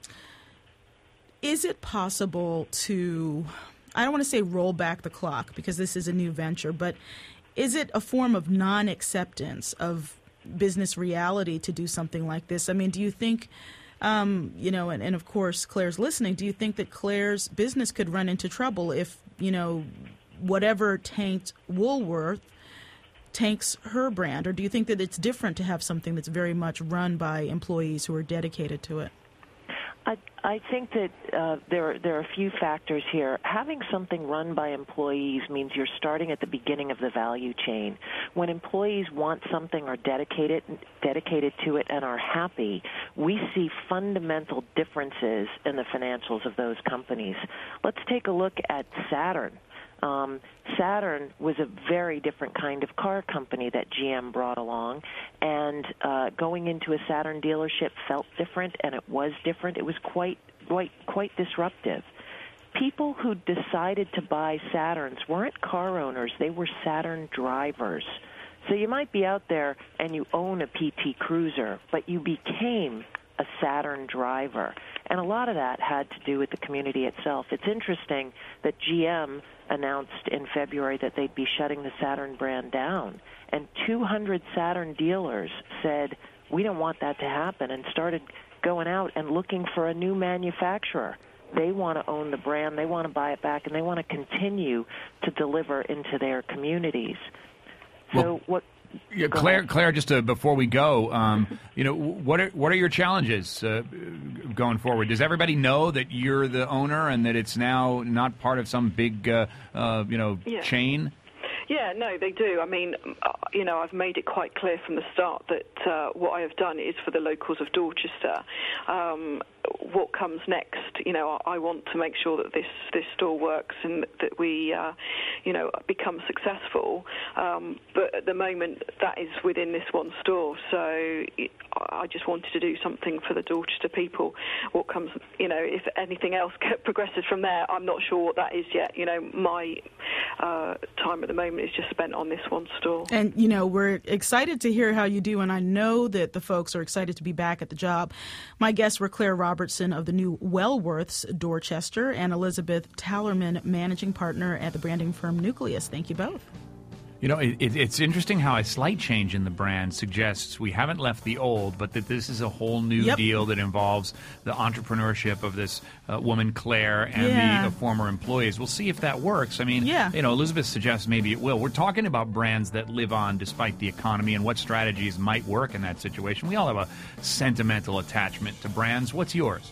Is it possible to, I don't want to say roll back the clock because this is a new venture, but is it a form of non-acceptance of business reality to do something like this? I mean, do you think... Um, you know, and, and of course, Claire's listening. Do you think that Claire's business could run into trouble if, you know, whatever tanked Woolworth tanks her brand? Or do you think that it's different to have something that's very much run by employees who are dedicated to it? I, I think that uh, there, there are a few factors here. Having something run by employees means you're starting at the beginning of the value chain. When employees want something or dedicated, dedicated to it and are happy, we see fundamental differences in the financials of those companies. Let's take a look at Saturn. Um, Saturn was a very different kind of car company that G M brought along, and uh, going into a Saturn dealership felt different, and it was different. It was quite, quite, quite disruptive. People who decided to buy Saturns weren't car owners; they were Saturn drivers. So you might be out there and you own a P T Cruiser, but you became a Saturn driver. And a lot of that had to do with the community itself. It's interesting that G M announced in February that they'd be shutting the Saturn brand down. And two hundred Saturn dealers said, we don't want that to happen, and started going out and looking for a new manufacturer. They want to own the brand, they want to buy it back, and they want to continue to deliver into their communities. So well, what... Yeah, Claire, Claire, just to, before we go, um, you know, what are what are your challenges uh, going forward? Does everybody know that you're the owner and that it's now not part of some big, uh, uh, you know, yeah. chain? Yeah, no, they do. I mean, uh, you know, I've made it quite clear from the start that uh, what I have done is for the locals of Dorchester. Um, what comes next, you know, I, I want to make sure that this, this store works and that we, uh, you know, become successful. Um, but at the moment, that is within this one store. So it, I just wanted to do something for the Dorchester people. What comes, you know, if anything else progresses from there, I'm not sure what that is yet. You know, my uh, time at the moment is just spent on this one store. And, you know, we're excited to hear how you do, and I know that the folks are excited to be back at the job. My guests were Claire Robertson of the new Wellworths Dorchester and Elizabeth Tallerman, managing partner at the branding firm Nucleus. Thank you both. You know, it, it's interesting how a slight change in the brand suggests we haven't left the old, but that this is a whole new yep. deal that involves the entrepreneurship of this uh, woman, Claire, and yeah. the uh, former employees. We'll see if that works. I mean, yeah. you know, Elizabeth suggests maybe it will. We're talking about brands that live on despite the economy and what strategies might work in that situation. We all have a sentimental attachment to brands. What's yours?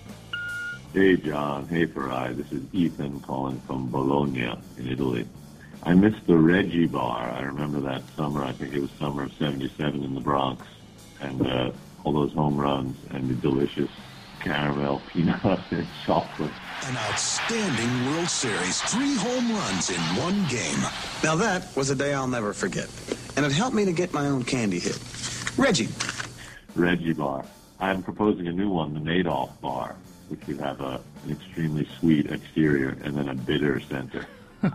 Hey, John. Hey, Farai. This is Ethan calling from Bologna in Italy. I missed the Reggie Bar. I remember that summer. I think it was summer of seventy-seven in the Bronx. And uh, all those home runs and the delicious caramel, peanut, and chocolate. An outstanding World Series. Three home runs in one game. Now that was a day I'll never forget. And it helped me to get my own candy hit. Reggie. Reggie Bar. I'm proposing a new one, the Madoff Bar, which would have a, an extremely sweet exterior and then a bitter center.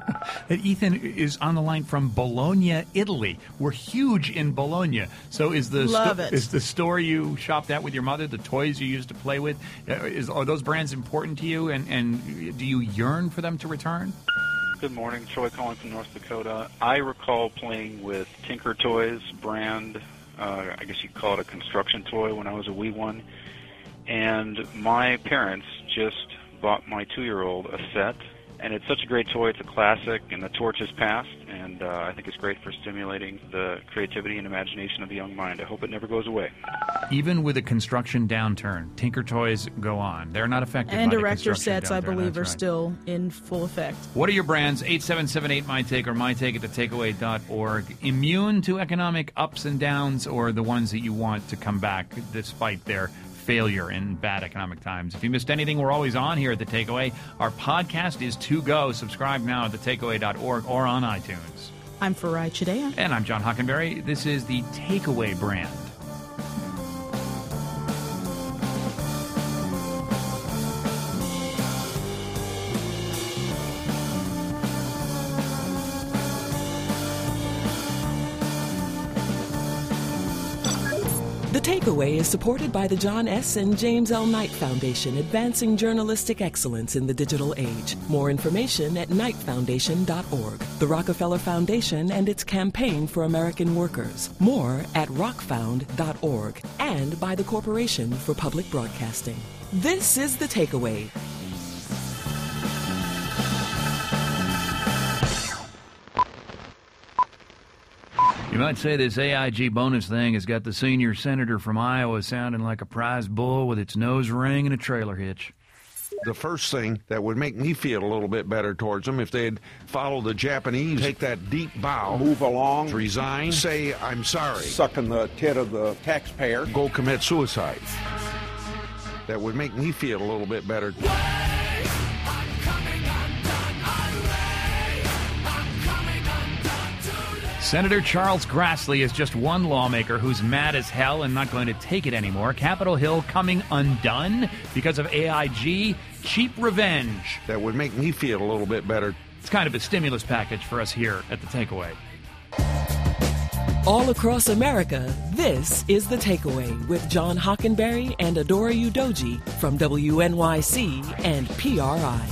Ethan is on the line from Bologna, Italy. We're huge in Bologna. So is the Love sto- it. is the store you shopped at with your mother, the toys you used to play with, uh, is, are those brands important to you, and, and do you yearn for them to return? Good morning, Troy calling from North Dakota. I recall playing with Tinker Toys brand, uh, I guess you'd call it a construction toy when I was a wee one, and my parents just bought my two-year-old a set. And it's such a great toy. It's a classic, and the torch has passed, and uh, I think it's great for stimulating the creativity and imagination of the young mind. I hope it never goes away. Even with a construction downturn, Tinker Toys go on. They're not affected and by the erector construction sets, I downturn. believe, That's are right. still in full effect. What are your brands? eight seven seven eight my take or mytake at the takeaway dot org. Immune to economic ups and downs, or the ones that you want to come back despite their failure in bad economic times? If you missed anything, we're always on here at The Takeaway. Our podcast is to go. Subscribe now at the takeaway dot org or on iTunes. I'm Farai Chidea. And I'm John Hockenberry. This is the Takeaway brand. The Takeaway is supported by the John S. and James L. Knight Foundation, advancing journalistic excellence in the digital age. More information at knight foundation dot org. The Rockefeller Foundation and its campaign for American workers. More at rock found dot org. And by the Corporation for Public Broadcasting. This is The Takeaway. You might say this A I G bonus thing has got the senior senator from Iowa sounding like a prize bull with its nose ring and a trailer hitch. The first thing that would make me feel a little bit better towards them if they'd follow the Japanese, take that deep bow, move along, resign, say I'm sorry, sucking the tit of the taxpayer, go commit suicide. That would make me feel a little bit better. Senator Charles Grassley is just one lawmaker who's mad as hell and not going to take it anymore. Capitol Hill coming undone because of A I G. Cheap revenge. That would make me feel a little bit better. It's kind of a stimulus package for us here at The Takeaway. All across America, this is The Takeaway with John Hockenberry and Adora Udoji from W N Y C and P R I.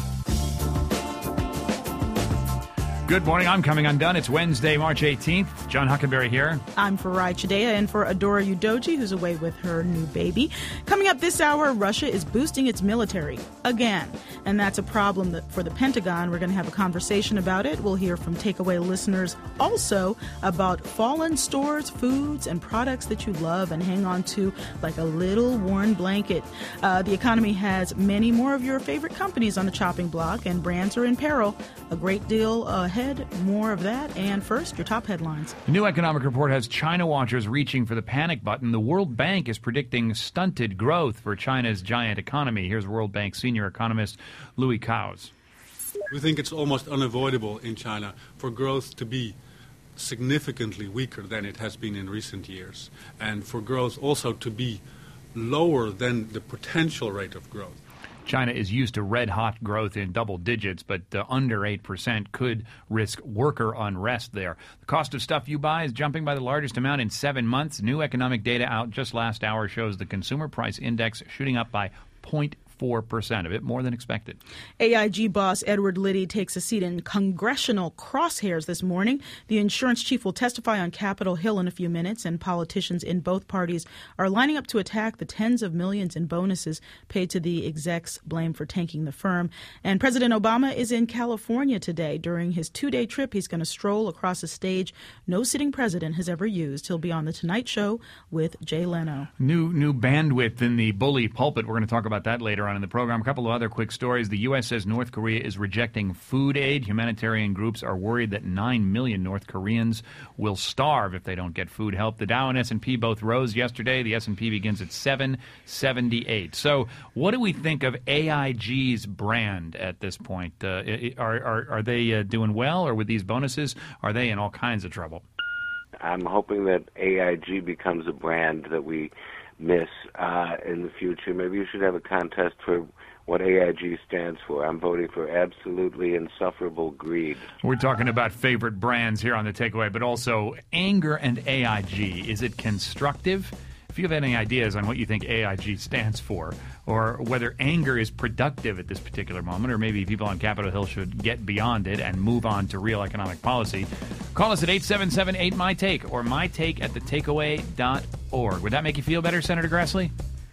Good morning. I'm Coming Undone. It's Wednesday, March eighteenth. John Hockenberry here. I'm Farai Chideya, and for Adora Udoji, who's away with her new baby. Coming up this hour, Russia is boosting its military again, and that's a problem that for the Pentagon. We're going to have a conversation about it. We'll hear from Takeaway listeners also about fallen stores, foods, and products that you love and hang on to like a little worn blanket. Uh, the economy has many more of your favorite companies on the chopping block, and brands are in peril. A great deal ahead. More of that. And first, your top headlines. The new economic report has China watchers reaching for the panic button. The World Bank is predicting stunted growth for China's giant economy. Here's World Bank senior economist Louis Cowes. We think it's almost unavoidable in China for growth to be significantly weaker than it has been in recent years, and for growth also to be lower than the potential rate of growth. China is used to red-hot growth in double digits, but uh, under eight percent could risk worker unrest there. The cost of stuff you buy is jumping by the largest amount in seven months. New economic data out just last hour shows the consumer price index shooting up by zero point four percent, a bit more than expected. A I G boss Edward Liddy takes a seat in congressional crosshairs this morning. The insurance chief will testify on Capitol Hill in a few minutes, and politicians in both parties are lining up to attack the tens of millions in bonuses paid to the execs blamed for tanking the firm. And President Obama is in California today. During his two-day trip, he's going to stroll across a stage no sitting president has ever used. He'll be on The Tonight Show with Jay Leno. New, new bandwidth in the bully pulpit. We're going to talk about that later on in the program. A couple of other quick stories. The U S says North Korea is rejecting food aid. Humanitarian groups are worried that nine million North Koreans will starve if they don't get food help. The Dow and S and P both rose yesterday. The S and P begins at seven seventy-eight. So what do we think of A I G's brand at this point? Uh, are, are, are they uh, doing well, or with these bonuses, are they in all kinds of trouble? I'm hoping that A I G becomes a brand that we miss uh, in the future. Maybe you should have a contest for what A I G stands for. I'm voting for absolutely insufferable greed. We're talking about favorite brands here on The Takeaway, but also anger and A I G. Is it constructive? If you have any ideas on what you think A I G stands for, or whether anger is productive at this particular moment, or maybe people on Capitol Hill should get beyond it and move on to real economic policy, call us at eight seven seven eight M Y Take or my take at the takeaway dot org. Would that make you feel better, Senator Grassley?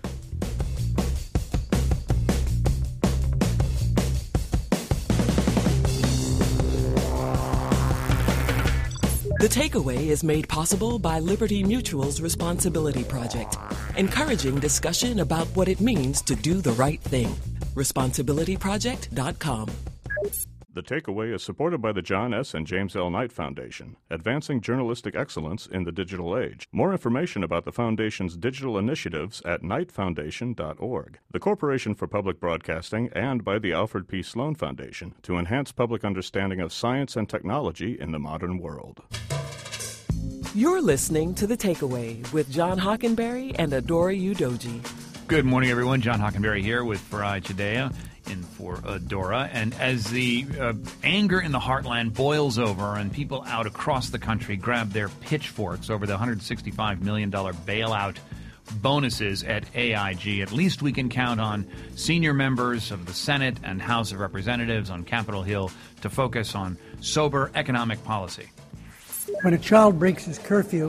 The Takeaway is made possible by Liberty Mutual's Responsibility Project, encouraging discussion about what it means to do the right thing. responsibility project dot com. The Takeaway is supported by the John S. and James L. Knight Foundation, advancing journalistic excellence in the digital age. More information about the Foundation's digital initiatives at knight foundation dot org. The Corporation for Public Broadcasting, and by the Alfred P. Sloan Foundation, to enhance public understanding of science and technology in the modern world. You're listening to The Takeaway with John Hockenberry and Adora Udoji. Good morning, everyone. John Hockenberry here with Farai Chideya in for Adora. And as the uh, anger in the heartland boils over and people out across the country grab their pitchforks over the one hundred sixty-five million dollars bailout bonuses at A I G, at least we can count on senior members of the Senate and House of Representatives on Capitol Hill to focus on sober economic policy. When a child breaks his curfew,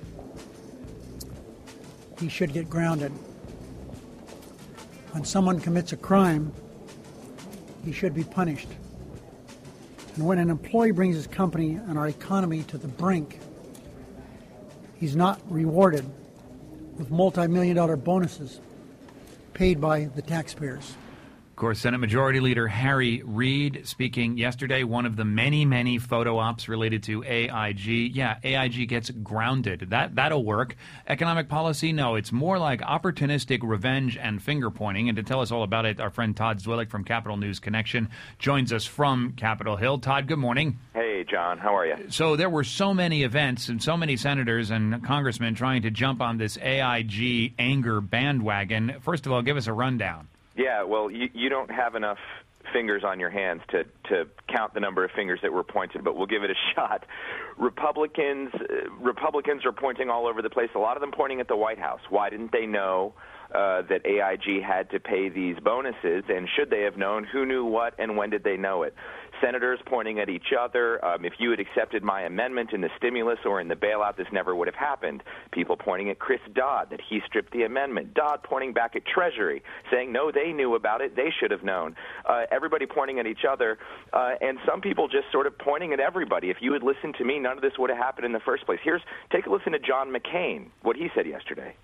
he should get grounded. When someone commits a crime, he should be punished. And when an employee brings his company and our economy to the brink, he's not rewarded with multi-million dollar bonuses paid by the taxpayers. Of course, Senate Majority Leader Harry Reid speaking yesterday, one of the many, many photo ops related to A I G. Yeah, A I G gets grounded. That, that'll work. Economic policy, no, it's more like opportunistic revenge and finger-pointing. And to tell us all about it, our friend Todd Zwillich from Capitol News Connection joins us from Capitol Hill. Todd, good morning. Hey, John. How are you? So there were so many events and so many senators and congressmen trying to jump on this A I G anger bandwagon. First of all, give us a rundown. Yeah, well, you, you don't have enough fingers on your hands to, to count the number of fingers that were pointed, but we'll give it a shot. Republicans, uh, Republicans are pointing all over the place, a lot of them pointing at the White House. Why didn't they know uh, that A I G had to pay these bonuses, and should they have known, who knew what, and when did they know it? Senators pointing at each other. Um, if you had accepted my amendment in the stimulus or in the bailout, this never would have happened. People pointing at Chris Dodd, that he stripped the amendment. Dodd pointing back at Treasury, saying, no, they knew about it. They should have known. Uh, everybody pointing at each other, uh, and some people just sort of pointing at everybody. If you had listened to me, none of this would have happened in the first place. Here's, take a listen to John McCain, what he said yesterday.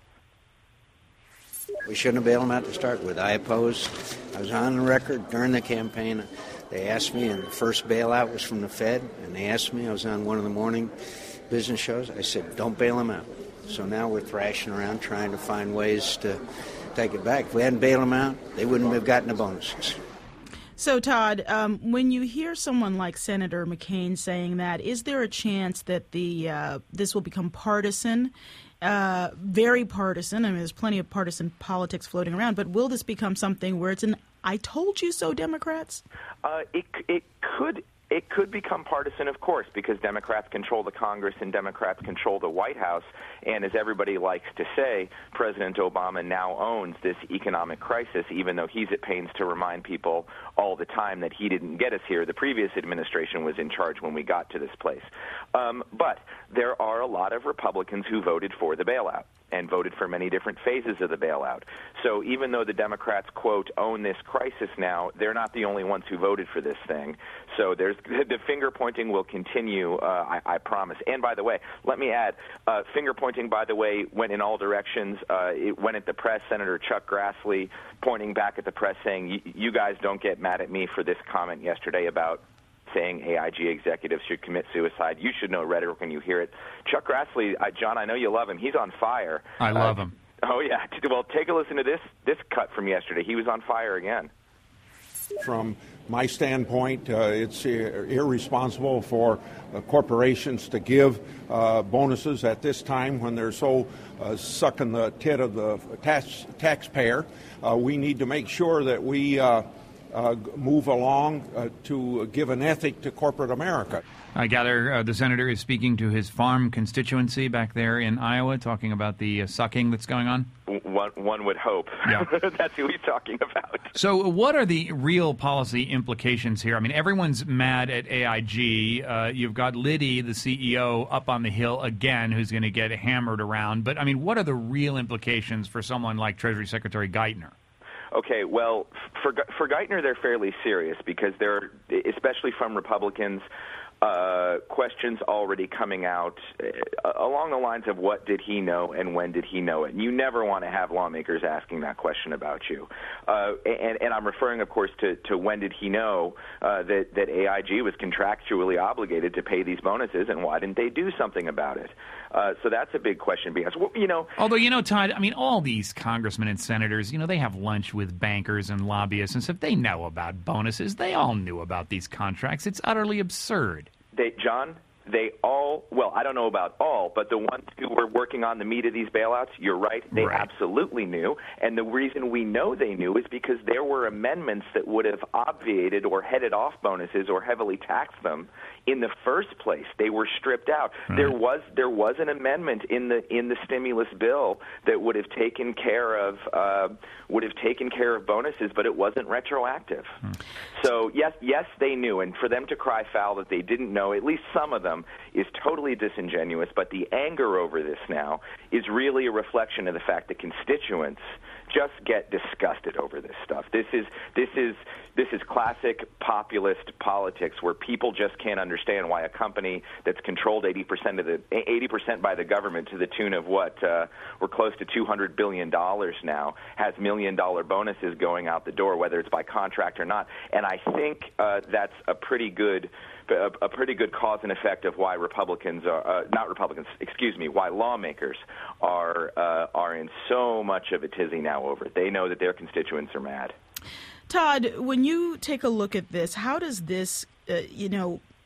We shouldn't have bailed them out to start with. I opposed. I was on the record during the campaign. They asked me, and the first bailout was from the Fed, and they asked me, I was on one of the morning business shows, I said, don't bail them out. So now we're thrashing around trying to find ways to take it back. If we hadn't bailed them out, they wouldn't have gotten the bonuses. So, Todd, um, when you hear someone like Senator McCain saying that, is there a chance that the uh, this will become partisan, uh, very partisan? I mean, there's plenty of partisan politics floating around, but will this become something where it's an I told you so, Democrats? Uh, it it could it could become partisan, of course, because Democrats control the Congress and Democrats control the White House. And as everybody likes to say, President Obama now owns this economic crisis, even though he's at pains to remind people all the time that he didn't get us here. The previous administration was in charge when we got to this place. Um, but there are a lot of Republicans who voted for the bailout and voted for many different phases of the bailout. So even though the Democrats, quote, own this crisis now, they're not the only ones who voted for this thing. So there's the finger-pointing will continue, uh, I, I promise. And by the way, let me add, uh, finger-pointing, by the way, went in all directions. Uh, it went at the press. Senator Chuck Grassley pointing back at the press saying, you guys don't get mad at me for this comment yesterday about saying A I G executives should commit suicide. You should know rhetoric when you hear it. Chuck Grassley, uh, John, I know you love him. He's on fire. I love uh, him. Oh, yeah. Well, take a listen to this this cut from yesterday. He was on fire again. From my standpoint, uh, it's ir- irresponsible for uh, corporations to give uh, bonuses at this time when they're so uh, sucking the tit of the tax- taxpayer. Uh, we need to make sure that we uh, uh, move along uh, to give an ethic to corporate America. I gather uh, the senator is speaking to his farm constituency back there in Iowa, talking about the uh, sucking that's going on. One, one would hope. Yeah. That's who he's talking about. So what are the real policy implications here? I mean, everyone's mad at A I G. Uh, you've got Liddy, the C E O, up on the Hill again, who's going to get hammered around. But, I mean, what are the real implications for someone like Treasury Secretary Geithner? Okay, well, for for Geithner, they're fairly serious because they're, especially from Republicans, uh, questions already coming out uh, along the lines of what did he know and when did he know it. And you never want to have lawmakers asking that question about you. Uh, and, and I'm referring, of course, to, to when did he know uh, that, that A I G was contractually obligated to pay these bonuses, and why didn't they do something about it? Uh, so that's a big question because, you know... Although, you know, Todd, I mean, all these congressmen and senators, you know, they have lunch with bankers and lobbyists and stuff. They know about bonuses. They all knew about these contracts. It's utterly absurd. They, John, they all, well, I don't know about all, but the ones who were working on the meat of these bailouts, you're right, they right. absolutely knew. And the reason we know they knew is because there were amendments that would have obviated or headed off bonuses or heavily taxed them in the first place. They were stripped out. Right. There was there was an amendment in the in the stimulus bill that would have taken care of uh, would have taken care of bonuses, but it wasn't retroactive. Hmm. So yes, yes, they knew, and for them to cry foul that they didn't know, at least some of them, is totally disingenuous. But the anger over this now is really a reflection of the fact that constituents just get disgusted over this stuff. This is this is this is classic populist politics where people just can't understand why a company that's controlled eighty percent of the eighty percent by the government to the tune of what uh, we're close to two hundred billion dollars now has million dollar bonuses going out the door, whether it's by contract or not. And I think uh, that's a pretty good. A, a pretty good cause and effect of why Republicans are uh, not Republicans, excuse me, why lawmakers are uh, are in so much of a tizzy now over it. They know that their constituents are mad. Todd, when you take a look at this, how does this, uh, you know,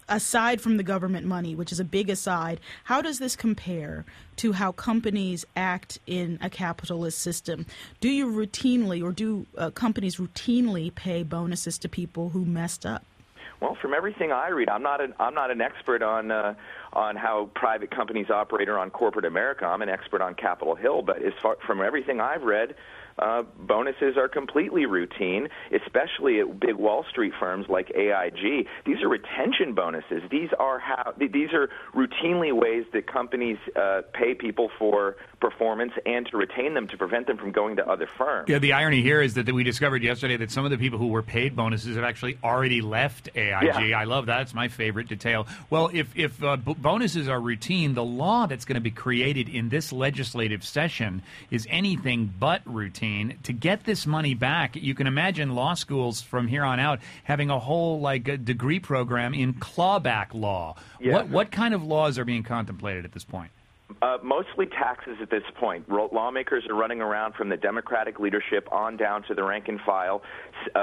aside from the government money, which is a big aside, how does this compare to how companies act in a capitalist system? Do you routinely, or do uh, companies routinely pay bonuses to people who messed up? Well, from everything I read, I'm not an I'm not an expert on uh, on how private companies operate or on corporate America. I'm an expert on Capitol Hill, but as far from everything I've read, uh, bonuses are completely routine, especially at big Wall Street firms like A I G. These are retention bonuses. These are how these are routinely ways that companies uh, pay people for performance and to retain them to prevent them from going to other firms. Yeah, the irony here is that, that we discovered yesterday that some of the people who were paid bonuses have actually already left A I G. Yeah. I love that. It's my favorite detail. Well, if, if uh, b- bonuses are routine, the law that's going to be created in this legislative session is anything but routine. To get this money back, you can imagine law schools from here on out having a whole like a degree program in clawback law. Yeah. What what kind of laws are being contemplated at this point? Uh, mostly taxes at this point. Ro- lawmakers are running around from the Democratic leadership on down to the rank and file. Uh,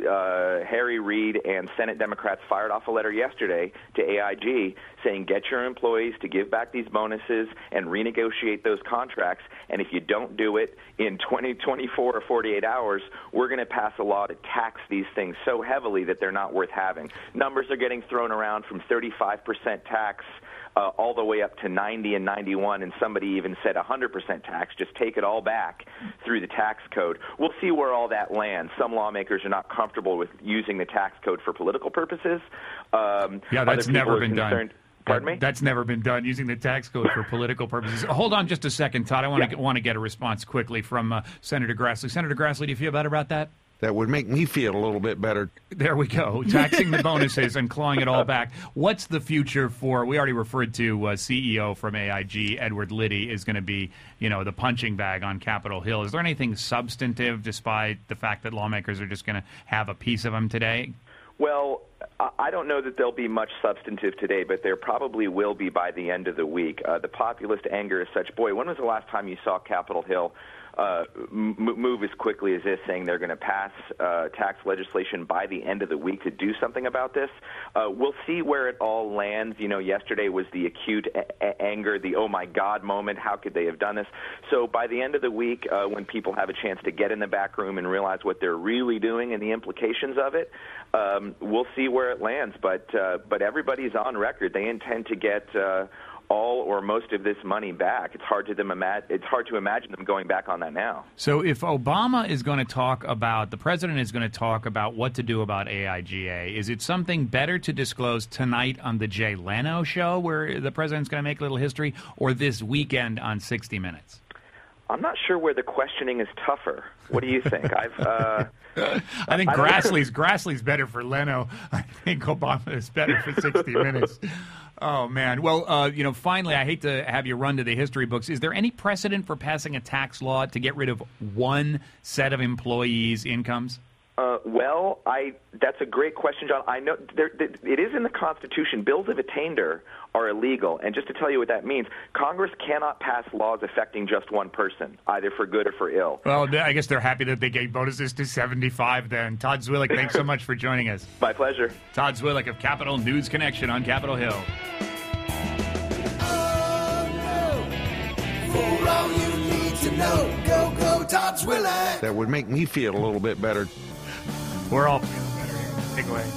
uh, Harry Reid and Senate Democrats fired off a letter yesterday to A I G saying, get your employees to give back these bonuses and renegotiate those contracts, and if you don't do it in twenty, twenty-four, or forty-eight hours, we're going to pass a law to tax these things so heavily that they're not worth having. Numbers are getting thrown around from thirty-five percent tax Uh, all the way up to ninety and ninety-one, and somebody even said one hundred percent tax. Just take it all back through the tax code. We'll see where all that lands. Some lawmakers are not comfortable with using the tax code for political purposes. Um, yeah, that's never been done. Pardon me? That's never been done, using the tax code for political purposes. Hold on just a second, Todd. I want to Yeah. want to get a response quickly from uh, Senator Grassley. Senator Grassley, do you feel better about that? That would make me feel a little bit better. There we go. Taxing the bonuses and clawing it all back. What's the future for, we already referred to uh, C E O from A I G, Edward Liddy, is going to be, you know, the punching bag on Capitol Hill. Is there anything substantive, despite the fact that lawmakers are just going to have a piece of him today? Well, I don't know that there'll be much substantive today, but there probably will be by the end of the week. Uh, the populist anger is such. Boy, when was the last time you saw Capitol Hill uh, m- move as quickly as this, saying they're going to pass uh, tax legislation by the end of the week to do something about this? Uh, we'll see where it all lands. You know, yesterday was the acute a- a- anger, the oh my God moment. How could they have done this? So by the end of the week, uh, when people have a chance to get in the back room and realize what they're really doing and the implications of it, um, we'll see where it lands. But uh, but everybody's on record. They intend to get uh, all or most of this money back. It's hard to them ima- It's hard to imagine them going back on that now. So if Obama is going to talk about, the president is going to talk about what to do about A I G A, is it something better to disclose tonight on the Jay Leno show, where the president's going to make a little history, or this weekend on sixty minutes? I'm not sure where the questioning is tougher. What do you think? I've. Uh, I think I don't- Grassley's Grassley's better for Leno. I think Obama is better for sixty minutes. Oh, man. Well, uh, you know, finally, I hate to have you run to the history books. Is there any precedent for passing a tax law to get rid of one set of employees' incomes? Uh, well, I that's a great question, John. I know there, there, it is in the Constitution. Bills of attainder are illegal, and just to tell you what that means, Congress cannot pass laws affecting just one person, either for good or for ill. Well, I guess they're happy that they gave bonuses to seventy-five then. Todd Zwillich, thanks so much for joining us. My pleasure. Todd Zwillich of Capitol News Connection on Capitol Hill. For all you need to know, go, go, Todd Zwillich. That would make me feel a little bit better. We're all feeling better here. Take away.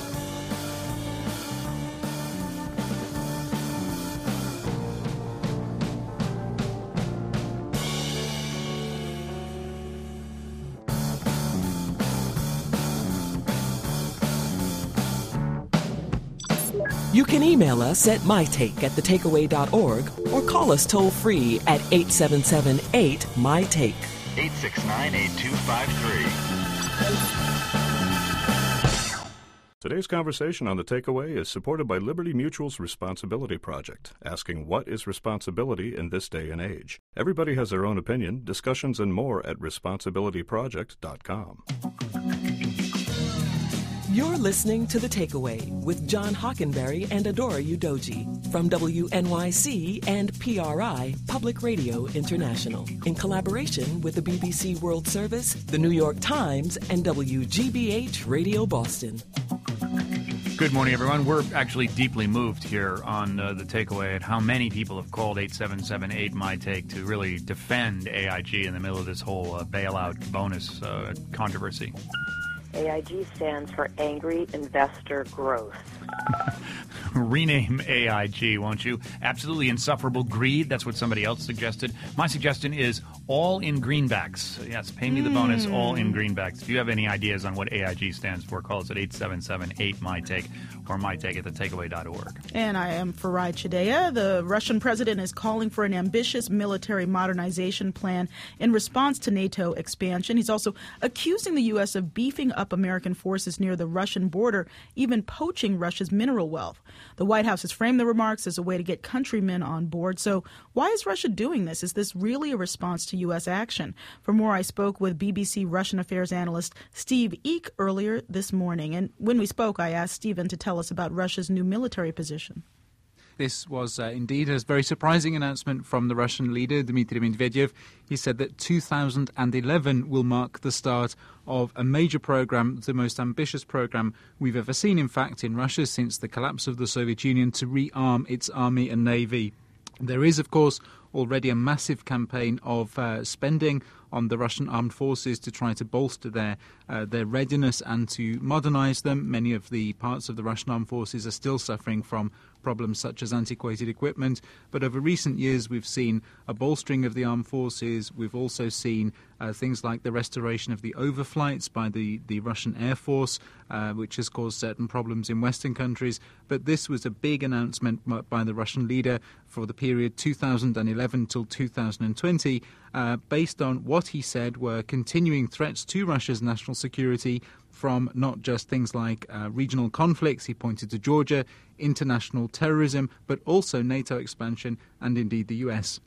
You can email us at mytake at the takeaway dot org or call us toll free at eight seven seven eight M Y T A K E. eight six nine, eight two five three. Today's conversation on The Takeaway is supported by Liberty Mutual's Responsibility Project, asking what is responsibility in this day and age. Everybody has their own opinion. Discussions and more at responsibility project dot com. You're listening to The Takeaway with John Hockenberry and Adora Udoji from W N Y C and P R I, Public Radio International, in collaboration with the B B C World Service, the New York Times, and W G B H Radio Boston. Good morning, everyone. We're actually deeply moved here on uh, The Takeaway at how many people have called eight seven seven eight my take to really defend A I G in the middle of this whole uh, bailout bonus uh, controversy. A I G stands for Angry Investor Growth. Rename A I G, won't you? Absolutely insufferable greed. That's what somebody else suggested. My suggestion is all in greenbacks. Yes, pay me the bonus, Mm. all in greenbacks. If you have any ideas on what A I G stands for, call us at eight seven seven eight my take or my take at the takeaway dot org. And I am Farai Chideya. The Russian president is calling for an ambitious military modernization plan in response to NATO expansion. He's also accusing the U S of beefing up American forces near the Russian border, even poaching Russia's mineral wealth. The White House has framed the remarks as a way to get countrymen on board. So why is Russia doing this? Is this really a response to U S action? For more, I spoke with B B C Russian affairs analyst Steve Eek earlier this morning. And when we spoke, I asked Stephen to tell us about Russia's new military position. This was uh, indeed a very surprising announcement from the Russian leader, Dmitry Medvedev. He said that two thousand eleven will mark the start of a major program, the most ambitious program we've ever seen, in fact, in Russia since the collapse of the Soviet Union, to rearm its army and navy. There is, of course, already a massive campaign of uh, spending on the Russian armed forces to try to bolster their uh, their readiness and to modernize them. Many of the parts of the Russian armed forces are still suffering from problems such as antiquated equipment. But over recent years, we've seen a bolstering of the armed forces. We've also seen uh, things like the restoration of the overflights by the, the Russian Air Force, uh, which has caused certain problems in Western countries. But this was a big announcement by the Russian leader for the period two thousand eleven till two thousand twenty, uh, based on what he said were continuing threats to Russia's national security from not just things like uh, regional conflicts, he pointed to Georgia, international terrorism, but also NATO expansion and indeed the U S.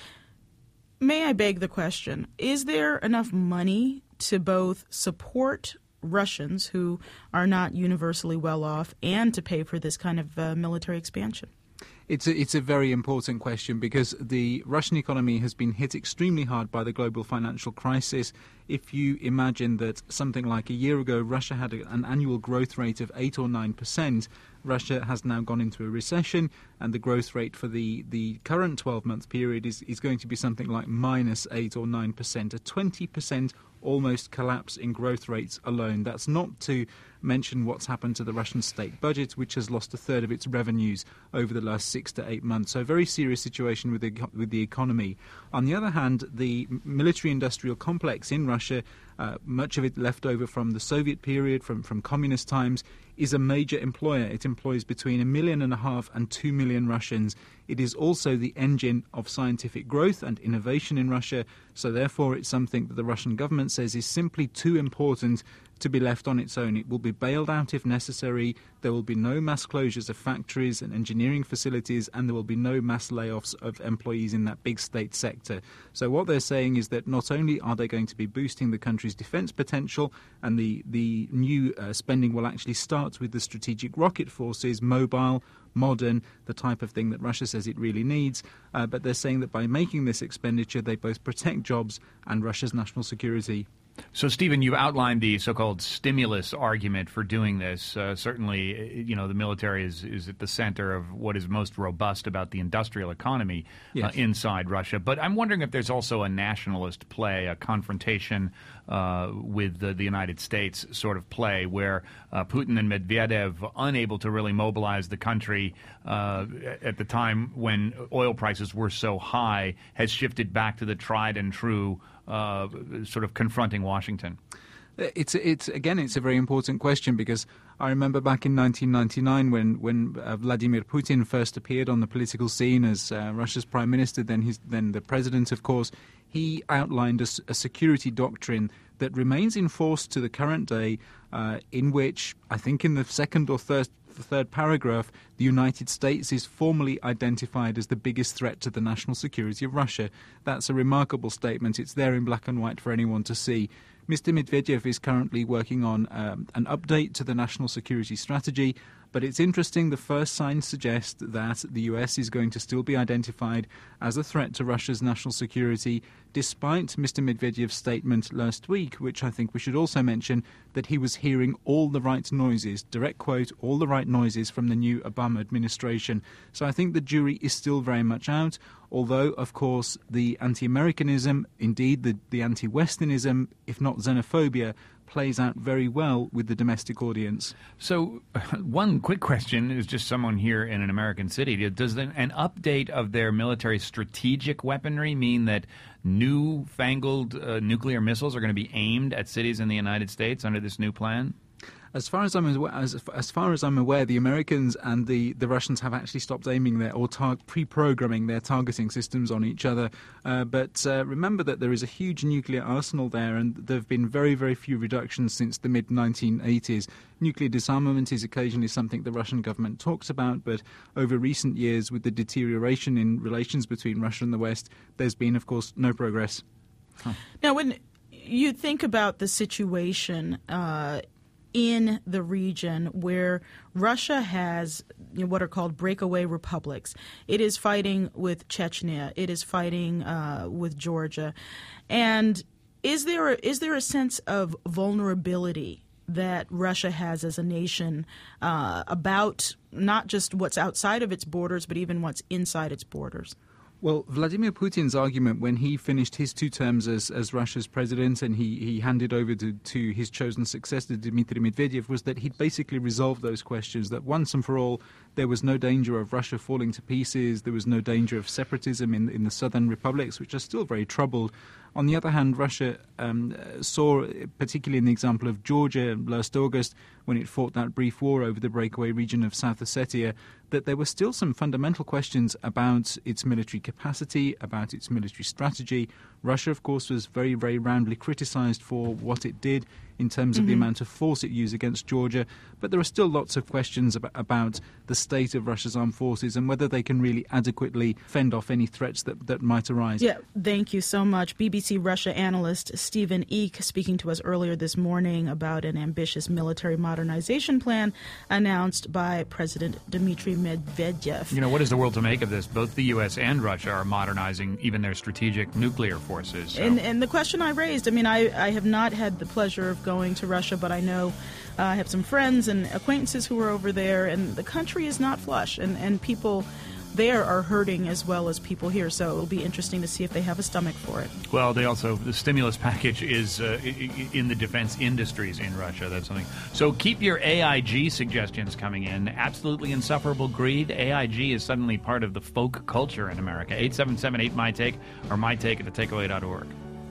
May I beg the question, is there enough money to both support Russians who are not universally well off and to pay for this kind of uh, military expansion? It's a, it's a very important question because the Russian economy has been hit extremely hard by the global financial crisis. If you imagine that something like a year ago Russia had a, an annual growth rate of eight or nine percent, Russia has now gone into a recession, and the growth rate for the, the current twelve-month period is, is going to be something like minus eight or nine percent, a twenty percent almost collapse in growth rates alone. That's not to mention what's happened to the Russian state budget, which has lost a third of its revenues over the last six to eight months. So a very serious situation with the, with the economy. On the other hand, the military-industrial complex in Russia, uh, much of it left over from the Soviet period, from, from communist times, is a major employer. It employs between a million and a half and two million Russians. It is also the engine of scientific growth and innovation in Russia, so therefore it's something that the Russian government says is simply too important to be left on its own. It will be bailed out if necessary. There will be no mass closures of factories and engineering facilities, and there will be no mass layoffs of employees in that big state sector. So what they're saying is that not only are they going to be boosting the country's defense potential, and the, the new uh, spending will actually start with the strategic rocket forces, mobile, modern, the type of thing that Russia says it really needs, uh, but they're saying that by making this expenditure, they both protect jobs and Russia's national security. So, Stephen, you've outlined the so-called stimulus argument for doing this. Uh, certainly, you know, the military is, is at the center of what is most robust about the industrial economy Yes. uh, inside Russia. But I'm wondering if there's also a nationalist play, a confrontation uh, with the, the United States sort of play, where uh, Putin and Medvedev, unable to really mobilize the country uh, at the time when oil prices were so high, has shifted back to the tried and true Uh, sort of confronting Washington? It's it's again, it's a very important question because I remember back in nineteen ninety-nine when when uh, Vladimir Putin first appeared on the political scene as uh, Russia's prime minister, then his then the president, of course. He outlined a, a security doctrine that remains in force to the current day, uh, in which I think in the second or third. The third paragraph, the United States is formally identified as the biggest threat to the national security of Russia. That's a remarkable statement. It's there in black and white for anyone to see. Mister Medvedev is currently working on um, an update to the national security strategy. But it's interesting, the first signs suggest that the U S is going to still be identified as a threat to Russia's national security, despite Mister Medvedev's statement last week, which I think we should also mention, that he was hearing all the right noises, direct quote, all the right noises from the new Obama administration. So I think the jury is still very much out, although, of course, the anti-Americanism, indeed the, the anti-Westernism, if not xenophobia, plays out very well with the domestic audience. So one quick question is just someone here in an American city. Does an update of their military strategic weaponry mean that newfangled uh, nuclear missiles are going to be aimed at cities in the United States under this new plan? As far as I'm aware, as, as far as I'm aware, the Americans and the, the Russians have actually stopped aiming their or tar- pre-programming their targeting systems on each other. Uh, but uh, remember that there is a huge nuclear arsenal there, and there have been very, very few reductions since the mid nineteen eighties. Nuclear disarmament is occasionally something the Russian government talks about, but over recent years, with the deterioration in relations between Russia and the West, there's been, of course, no progress. Huh. Now, when you think about the situation uh, in the region where Russia has, you know, what are called breakaway republics. It is fighting with Chechnya. It is fighting uh, with Georgia. And is there a, is there a sense of vulnerability that Russia has as a nation uh, about not just what's outside of its borders, but even what's inside its borders? Well, Vladimir Putin's argument when he finished his two terms as, as Russia's president and he, he handed over to, to his chosen successor, Dmitry Medvedev, was that he'd basically resolved those questions, that once and for all there was no danger of Russia falling to pieces, there was no danger of separatism in, in the southern republics, which are still very troubled. On the other hand, Russia um, saw, particularly in the example of Georgia last August, when it fought that brief war over the breakaway region of South Ossetia, that there were still some fundamental questions about its military capacity, about its military strategy. Russia, of course, was very, very roundly criticized for what it did in terms of mm-hmm. the amount of force it used against Georgia. But there are still lots of questions about, about the state of Russia's armed forces and whether they can really adequately fend off any threats that, that might arise. Yeah, thank you so much. B B C Russia analyst Stephen Eek speaking to us earlier this morning about an ambitious military modernization plan announced by President Dmitry Medvedev. You know, what is the world to make of this? Both the U S and Russia are modernizing even their strategic nuclear forces. So. And, and the question I raised, I mean, I, I have not had the pleasure of going to Russia, but I know uh, I have some friends and acquaintances who are over there, and the country is not flush, and, and people there are hurting as well as people here, so it'll be interesting to see if they have a stomach for it. Well, they also, the stimulus package is uh, in the defense industries in Russia. That's something. So keep your A I G suggestions coming in. Absolutely insufferable greed. A I G is suddenly part of the folk culture in America. eight seven seven eight my take or my take at the takeaway dot org.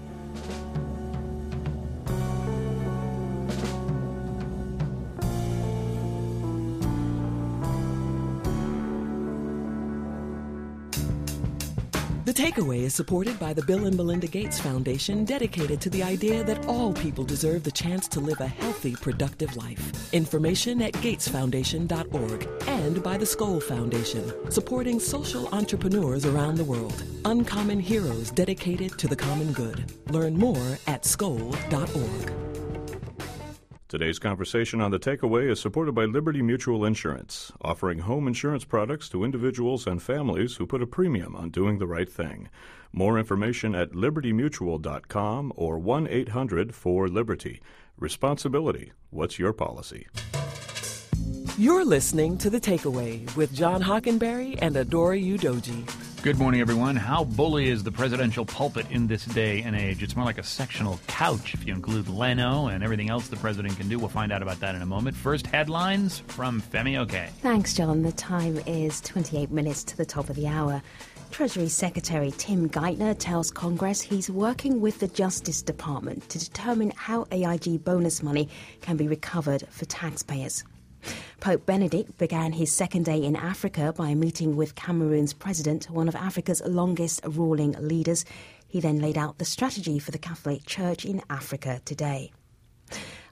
The Takeaway is supported by the Bill and Melinda Gates Foundation, dedicated to the idea that all people deserve the chance to live a healthy, productive life. Information at gates foundation dot org, and by the Skoll Foundation, supporting social entrepreneurs around the world. Uncommon heroes dedicated to the common good. Learn more at skoll dot org. Today's conversation on The Takeaway is supported by Liberty Mutual Insurance, offering home insurance products to individuals and families who put a premium on doing the right thing. More information at liberty mutual dot com or one eight hundred four liberty. Responsibility. What's your policy? You're listening to The Takeaway with John Hockenberry and Adora Udoji. Good morning, everyone. How bully is the presidential pulpit in this day and age? It's more like a sectional couch if you include Leno and everything else the president can do. We'll find out about that in a moment. First, headlines from Femi Oke. Thanks, John. The time is twenty-eight minutes to the top of the hour. Treasury Secretary Tim Geithner tells Congress he's working with the Justice Department to determine how A I G bonus money can be recovered for taxpayers. Pope Benedict began his second day in Africa by meeting with Cameroon's president, one of Africa's longest ruling leaders. He then laid out the strategy for the Catholic Church in Africa today.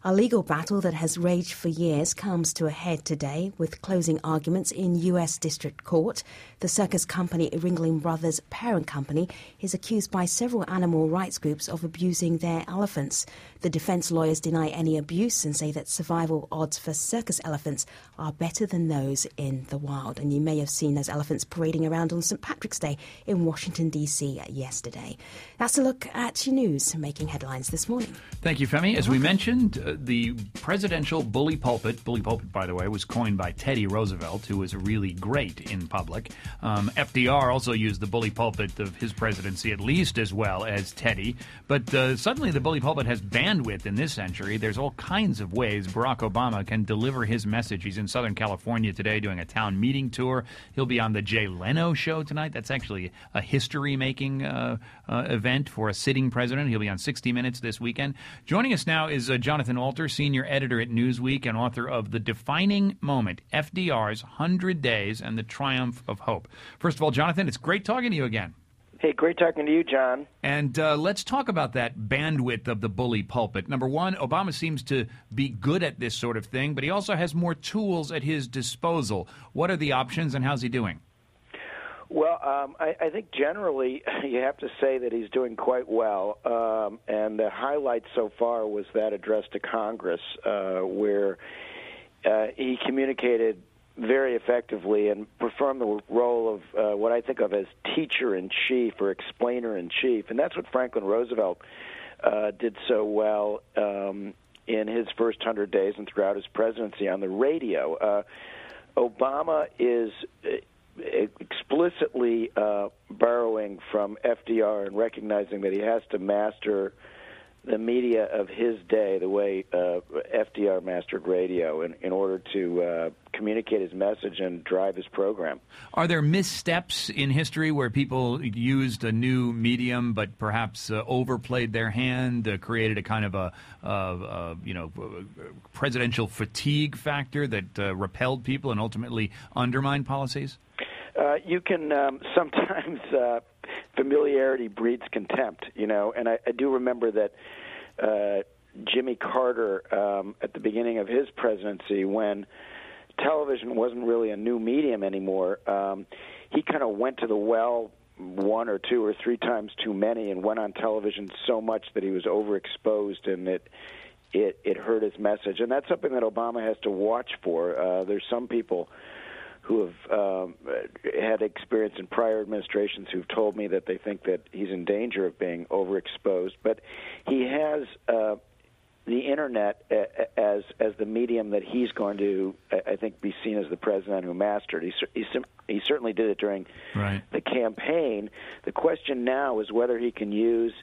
A legal battle that has raged for years comes to a head today with closing arguments in U S District Court. The circus company Ringling Brothers parent company is accused by several animal rights groups of abusing their elephants. The defense lawyers deny any abuse and say that survival odds for circus elephants are better than those in the wild. And you may have seen those elephants parading around on Saint Patrick's Day in Washington, D C yesterday. That's a look at your news making headlines this morning. Thank you, Femi. As we mentioned, uh, the presidential bully pulpit, bully pulpit, by the way, was coined by Teddy Roosevelt, who was really great in public. Um, F D R also used the bully pulpit of his presidency at least as well as Teddy. But uh, suddenly the bully pulpit has bandwidth in this century. There's all kinds of ways Barack Obama can deliver his message. He's in Southern California today doing a town meeting tour. He'll be on the Jay Leno show tonight. That's actually a history-making uh, uh, event for a sitting president. He'll be on sixty minutes this weekend. Joining us now is uh, Jonathan Alter, senior editor at Newsweek and author of The Defining Moment, F D R's one hundred days and the Triumph of Hope. First of all, Jonathan, it's great talking to you again. Hey, great talking to you, John. And uh, let's talk about that bandwidth of the bully pulpit. Number one, Obama seems to be good at this sort of thing, but he also has more tools at his disposal. What are the options, and how's he doing? Well, um, I, I think generally you have to say that he's doing quite well. Um, and the highlight so far was that address to Congress, uh, where uh, he communicated very effectively and performed the role of uh, what I think of as teacher-in-chief or explainer-in-chief. And that's what Franklin Roosevelt uh, did so well um, in his first hundred days and throughout his presidency on the radio. Uh, Obama is explicitly uh, borrowing from F D R and recognizing that he has to master the media of his day the way uh, F D R mastered radio in, in order to uh, communicate his message and drive his program. Are there missteps in history where people used a new medium but perhaps uh, overplayed their hand, uh, created a kind of a, uh, uh, you know, presidential fatigue factor that uh, repelled people and ultimately undermined policies? Uh, you can um, sometimes uh, familiarity breeds contempt, you know, and I, I do remember that uh, Jimmy Carter, um, at the beginning of his presidency, when television wasn't really a new medium anymore, um, he kind of went to the well one or two or three times too many and went on television so much that he was overexposed and it it, it hurt his message. And that's something that Obama has to watch for. Uh, there's some people who have um, had experience in prior administrations who've told me that they think that he's in danger of being overexposed. But he has uh, the Internet as as the medium that he's going to, I think, be seen as the president who mastered. He, he, he certainly did it during right. the campaign. The question now is whether he can use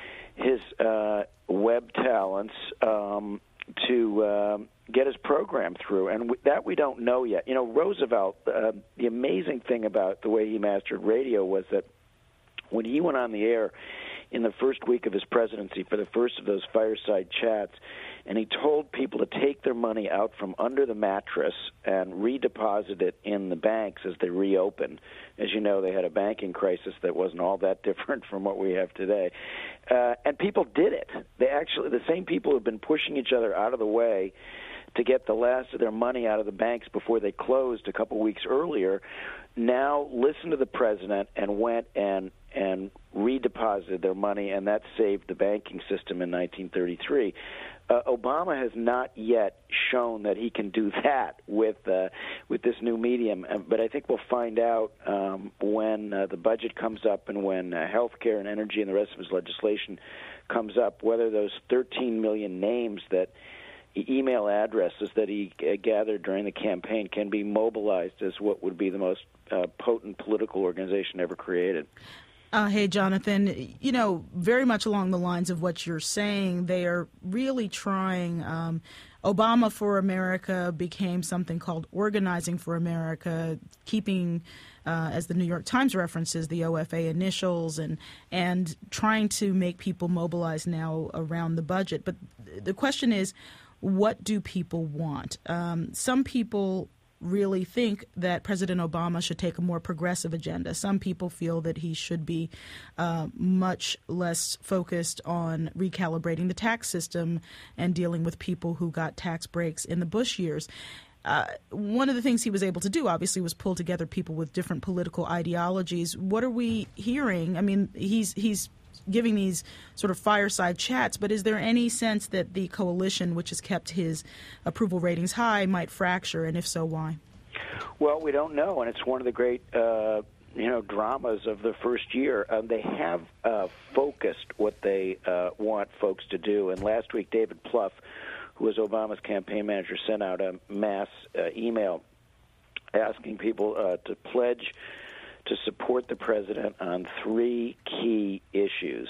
his uh, web talents um, to um, get his program through, and w- that we don't know yet. You know, Roosevelt, uh, the amazing thing about the way he mastered radio was that when he went on the air in the first week of his presidency for the first of those fireside chats, and he told people to take their money out from under the mattress and redeposit it in the banks as they reopened. As you know, they had a banking crisis that wasn't all that different from what we have today. Uh, and people did it. They actually, the same people who've been pushing each other out of the way to get the last of their money out of the banks before they closed a couple weeks earlier, now listened to the president and went and and redeposited their money, and that saved the banking system in nineteen thirty-three. Uh, Obama has not yet shown that he can do that with uh, with this new medium, uh, but I think we'll find out um, when uh, the budget comes up and when uh, health care and energy and the rest of his legislation comes up, whether those thirteen million names that email addresses that he uh, gathered during the campaign can be mobilized as what would be the most uh, potent political organization ever created. Uh, hey, Jonathan, you know, very much along the lines of what you're saying, they are really trying. Um, Obama for America became something called Organizing for America, keeping, uh, as the New York Times references, the O F A initials and and trying to make people mobilize now around the budget. But the question is, what do people want? Um, some people really think that President Obama should take a more progressive agenda. Some people feel that he should be uh, much less focused on recalibrating the tax system and dealing with people who got tax breaks in the Bush years. Uh, one of the things he was able to do, obviously, was pull together people with different political ideologies. What are we hearing? I mean, he's he's giving these sort of fireside chats, but is there any sense that the coalition, which has kept his approval ratings high, might fracture, and if so, why? Well, we don't know, and it's one of the great uh, you know dramas of the first year. Um, they have uh, focused what they uh, want folks to do, and last week David Plouffe, who was Obama's campaign manager, sent out a mass uh, email asking people uh, to pledge to support the president on three key issues,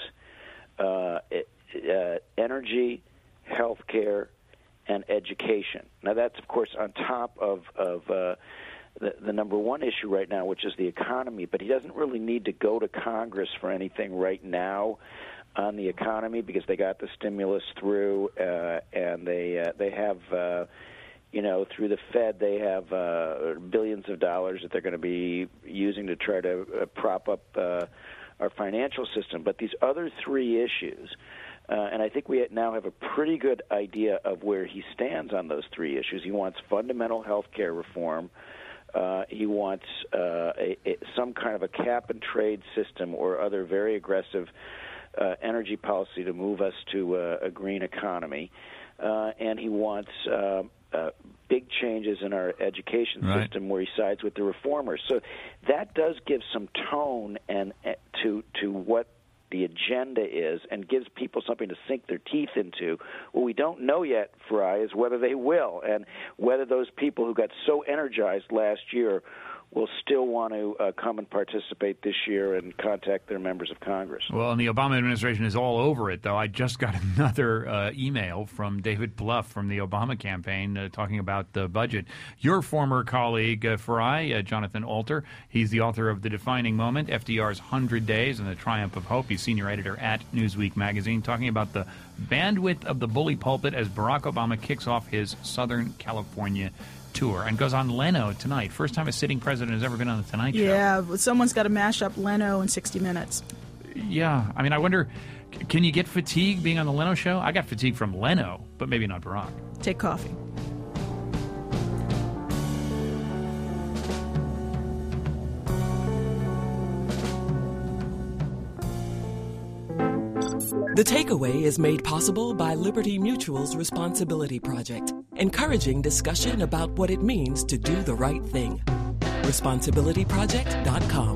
uh, uh, energy, health care, and education. Now, that's, of course, on top of, of uh, the, the number one issue right now, which is the economy, but he doesn't really need to go to Congress for anything right now on the economy because they got the stimulus through, uh, and they uh, they have, uh, you know, through the Fed, they have uh, billions of dollars that they're going to be using to try to uh, prop up uh, our financial system. But these other three issues, uh, and I think we now have a pretty good idea of where he stands on those three issues. He wants fundamental health care reform. Uh, he wants uh, a, a, some kind of a cap-and-trade system or other very aggressive Uh, energy policy to move us to uh, a green economy, uh, and he wants uh, uh, big changes in our education right. system where he sides with the reformers. So that does give some tone and uh, to to what the agenda is and gives people something to sink their teeth into. What we don't know yet, Fry, is whether they will and whether those people who got so energized last year will still want to uh, come and participate this year and contact their members of Congress. Well, and the Obama administration is all over it, though. I just got another uh, email from David Plouffe from the Obama campaign uh, talking about the budget. Your former colleague, uh, Farai, uh, Jonathan Alter, he's the author of The Defining Moment, F D R's one hundred days and the Triumph of Hope. He's senior editor at Newsweek magazine, talking about the bandwidth of the bully pulpit as Barack Obama kicks off his Southern California tour and goes on Leno tonight. First time a sitting president has ever been on the Tonight Show. Yeah, someone's got to mash up Leno in sixty minutes. Yeah, I mean, I wonder, can you get fatigue being on the Leno show? I got fatigue from Leno, but maybe not Barack. Take coffee. The Takeaway is made possible by Liberty Mutual's Responsibility Project, encouraging discussion about what it means to do the right thing. responsibility project dot com.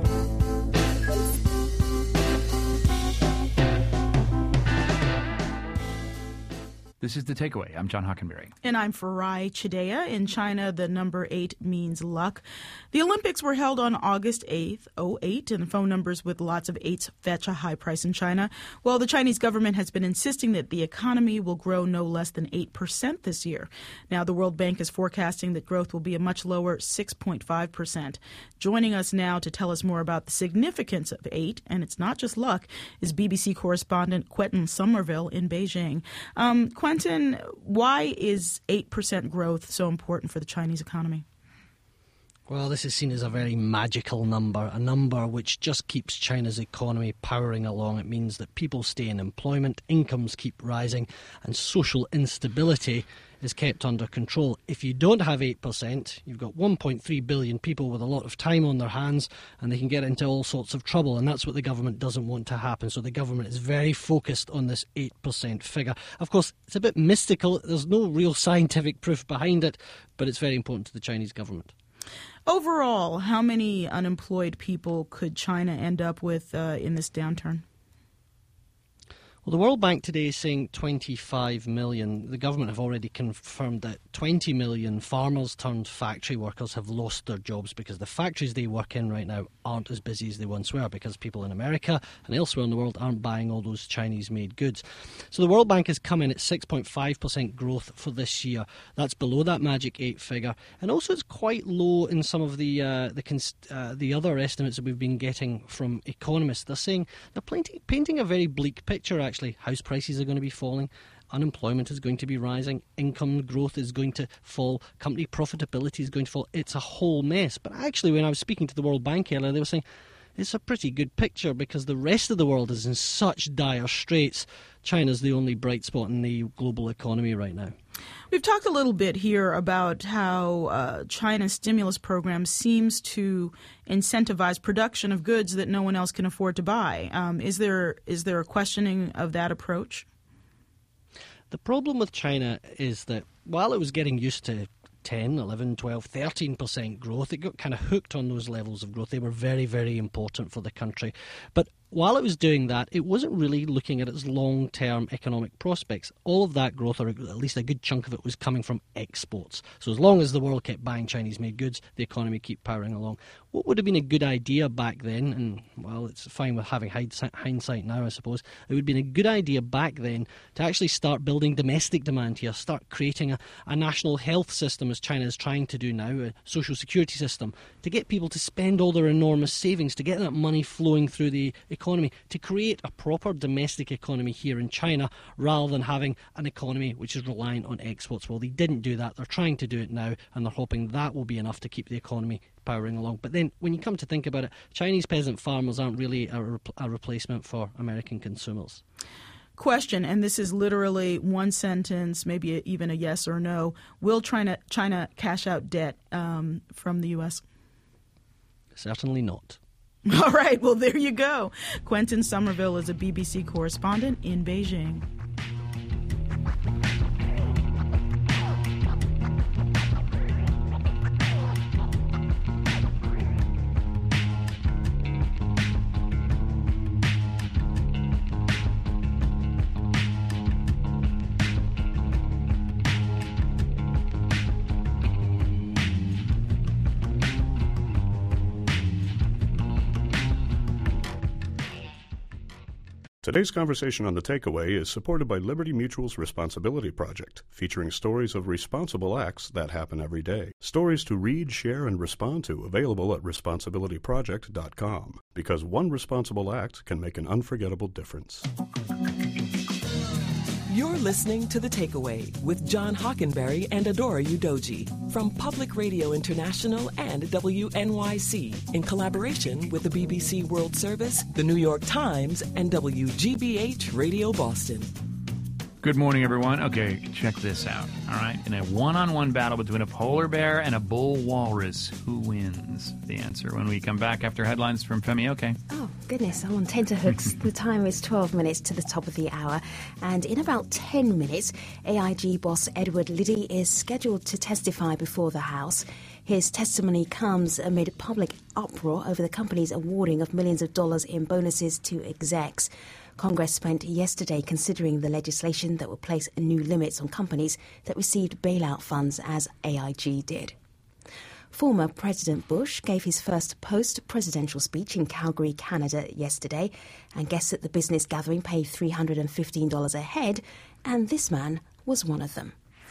This is The Takeaway. I'm John Hockenberry. And I'm Farai Chideya. In China, the number eight means luck. The Olympics were held on August eighth, oh eight, and phone numbers with lots of eights fetch a high price in China. Well, the Chinese government has been insisting that the economy will grow no less than eight percent this year. Now, the World Bank is forecasting that growth will be a much lower six point five percent. Joining us now to tell us more about the significance of eight, and it's not just luck, is B B C correspondent Quentin Somerville in Beijing. Um, Quentin, why is eight percent growth so important for the Chinese economy? Well, this is seen as a very magical number, a number which just keeps China's economy powering along. It means that people stay in employment, incomes keep rising, and social instability is kept under control. If you don't have eight percent, you've got one point three billion people with a lot of time on their hands, and they can get into all sorts of trouble, and that's what the government doesn't want to happen. So the government is very focused on this eight percent figure. Of course, it's a bit mystical. There's no real scientific proof behind it, but it's very important to the Chinese government. Overall, how many unemployed people could China end up with uh, in this downturn? Well, the World Bank today is saying twenty-five million. The government have already confirmed that twenty million farmers turned factory workers have lost their jobs because the factories they work in right now aren't as busy as they once were because people in America and elsewhere in the world aren't buying all those Chinese-made goods. So the World Bank has come in at six point five percent growth for this year. That's below that magic eight figure. And also it's quite low in some of the uh, the, cons- uh, the other estimates that we've been getting from economists. They're saying they're painting, painting a very bleak picture, actually. Actually, house prices are going to be falling. unemployment is going to be rising, income growth is going to fall, company profitability is going to fall. It's a whole mess. But actually, when I was speaking to the World Bank earlier, they were saying it's a pretty good picture because the rest of the world is in such dire straits. China's the only bright spot in the global economy right now. We've talked a little bit here about how uh, China's stimulus program seems to incentivize production of goods that no one else can afford to buy. Um, is there is there a questioning of that approach? The problem with China is that while it was getting used to ten, eleven, twelve, thirteen percent growth, it got kind of hooked on those levels of growth. They were very, very important for the country. But while it was doing that, it wasn't really looking at its long-term economic prospects. All of that growth, or at least a good chunk of it, was coming from exports. So as long as the world kept buying Chinese-made goods, the economy kept powering along. What would have been a good idea back then, and, well, it's fine with having hindsight now, I suppose, it would have been a good idea back then to actually start building domestic demand here, start creating a, a national health system, as China is trying to do now, a social security system, to get people to spend all their enormous savings, to get that money flowing through the economy, to create a proper domestic economy here in China, rather than having an economy which is reliant on exports. Well, they didn't do that. They're trying to do it now, and they're hoping that will be enough to keep the economy powering along. But then, when you come to think about it, Chinese peasant farmers aren't really a, re- a replacement for American consumers. Question, and this is literally one sentence, maybe even a yes or no. Will China, China cash out debt um, from the U S? Certainly not. All right, well, there you go. Quentin Somerville is a B B C correspondent in Beijing. Today's conversation on The Takeaway is supported by Liberty Mutual's Responsibility Project, featuring stories of responsible acts that happen every day. Stories to read, share, and respond to, available at responsibility project dot com. Because one responsible act can make an unforgettable difference. You're listening to The Takeaway with John Hockenberry and Adora Udoji from Public Radio International and W N Y C in collaboration with the B B C World Service, the New York Times, and W G B H Radio Boston. Good morning, everyone. Okay, check this out, all right? In a one-on-one battle between a polar bear and a bull walrus, who wins? The answer when we come back after headlines from Femi Oke. Oh, goodness, I'm on tenterhooks. The time is twelve minutes to the top of the hour. And in about ten minutes, A I G boss Edward Liddy is scheduled to testify before the House. His testimony comes amid public uproar over the company's awarding of millions of dollars in bonuses to execs. Congress spent yesterday considering the legislation that would place new limits on companies that received bailout funds, as A I G did. Former President Bush gave his first post-presidential speech in Calgary, Canada yesterday, and guests at the business gathering paid three hundred fifteen dollars a head, and this man was one of them.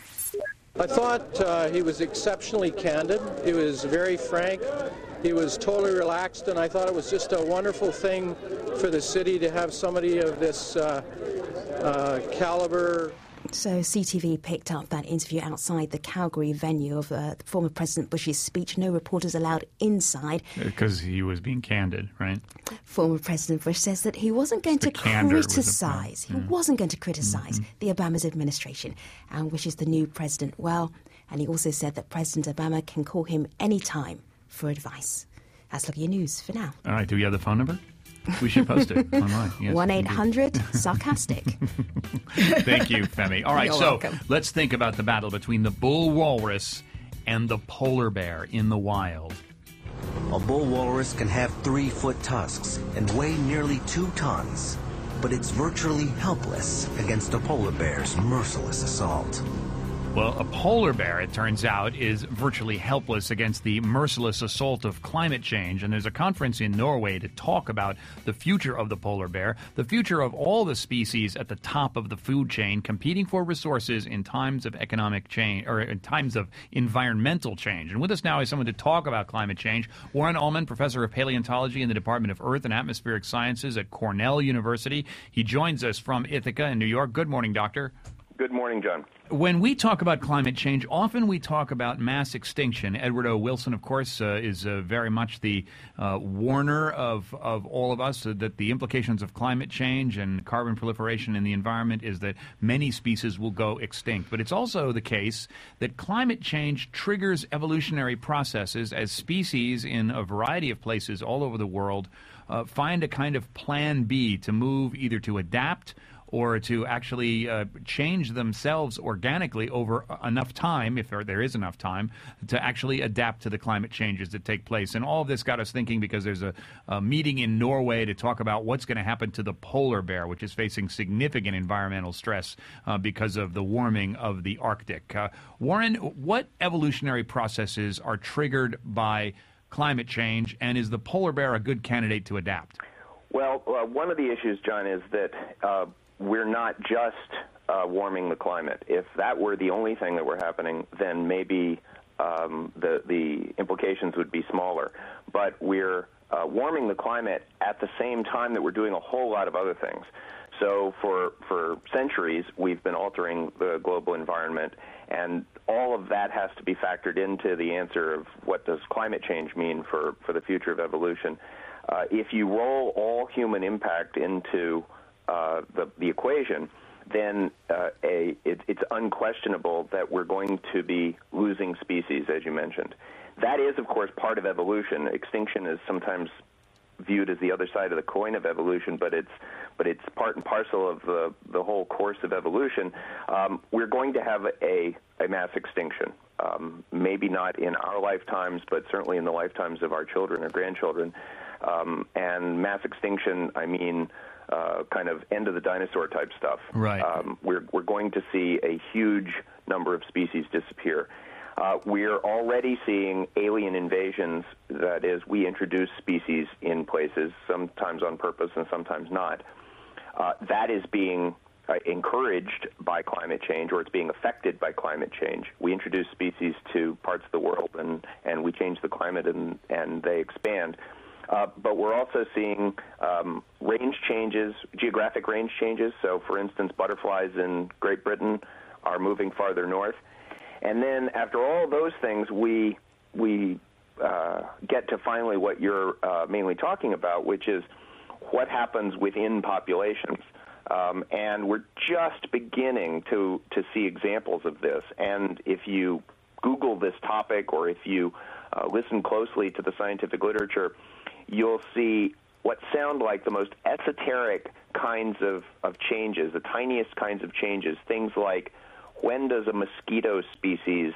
I thought uh, he was exceptionally candid. He was very frank. He was totally relaxed, and I thought it was just a wonderful thing for the city to have somebody of this uh, uh, caliber. So C T V picked up that interview outside the Calgary venue of uh, former President Bush's speech. No reporters allowed inside. Because he was being candid, right? Former President Bush says that he wasn't going the to criticize. He yeah. wasn't going to criticize mm-hmm. the Obama's administration and wishes the new president well. And he also said that President Obama can call him anytime for advice. That's Look at Your News for now. All right, do we have the phone number? We should post it online. Yes, one eight hundred sarcastic. Thank you, Femi. All right, You're so welcome. Let's think about the battle between the bull walrus and the polar bear in the wild. A bull walrus can have three-foot tusks and weigh nearly two tons, but it's virtually helpless against a polar bear's merciless assault. Well, a polar bear, it turns out, is virtually helpless against the merciless assault of climate change. And there's a conference in Norway to talk about the future of the polar bear, the future of all the species at the top of the food chain, competing for resources in times of economic change, or in times of environmental change. And with us now is someone to talk about climate change, Warren Ullman, professor of paleontology in the Department of Earth and Atmospheric Sciences at Cornell University. He joins us from Ithaca in New York. Good morning, doctor. Good morning, John. When we talk about climate change, often we talk about mass extinction. Edward O. Wilson, of course, uh, is uh, very much the uh, warner of, of all of us uh, that the implications of climate change and carbon proliferation in the environment is that many species will go extinct. But it's also the case that climate change triggers evolutionary processes as species in a variety of places all over the world uh, find a kind of plan B to move either to adapt or to actually uh, change themselves organically over enough time, if there, there is enough time, to actually adapt to the climate changes that take place. And all of this got us thinking because there's a, a meeting in Norway to talk about what's going to happen to the polar bear, which is facing significant environmental stress uh, because of the warming of the Arctic. Uh, Warren, what evolutionary processes are triggered by climate change, and is the polar bear a good candidate to adapt? Well, uh, one of the issues, John, is that uh, we're not just uh, warming the climate. If that were the only thing that were happening, then maybe um, the the implications would be smaller. But we're uh, warming the climate at the same time that we're doing a whole lot of other things. So for for centuries, we've been altering the global environment, and all of that has to be factored into the answer of what does climate change mean for, for the future of evolution. Uh, if you roll all human impact into Uh, the, the equation, then uh, a, it, it's unquestionable that we're going to be losing species, as you mentioned. That is, of course, part of evolution. Extinction is sometimes viewed as the other side of the coin of evolution, but it's but it's part and parcel of the, the whole course of evolution. Um, we're going to have a, a mass extinction, um, maybe not in our lifetimes, but certainly in the lifetimes of our children or grandchildren. Um, and mass extinction, I mean, Uh, kind of end of the dinosaur type stuff. Right. Um, we're we're going to see a huge number of species disappear. Uh, we're already seeing alien invasions. That is, we introduce species in places, sometimes on purpose and sometimes not. Uh, that is being uh, encouraged by climate change, or it's being affected by climate change. We introduce species to parts of the world, and, and we change the climate, and, and they expand. Uh, but we're also seeing um, range changes, geographic range changes. So, for instance, butterflies in Great Britain are moving farther north. And then after all those things, we we uh, get to finally what you're uh, mainly talking about, which is what happens within populations. Um, and we're just beginning to, to see examples of this. And if you Google this topic, or if you uh, listen closely to the scientific literature, you'll see what sound like the most esoteric kinds of, of changes, the tiniest kinds of changes, things like when does a mosquito species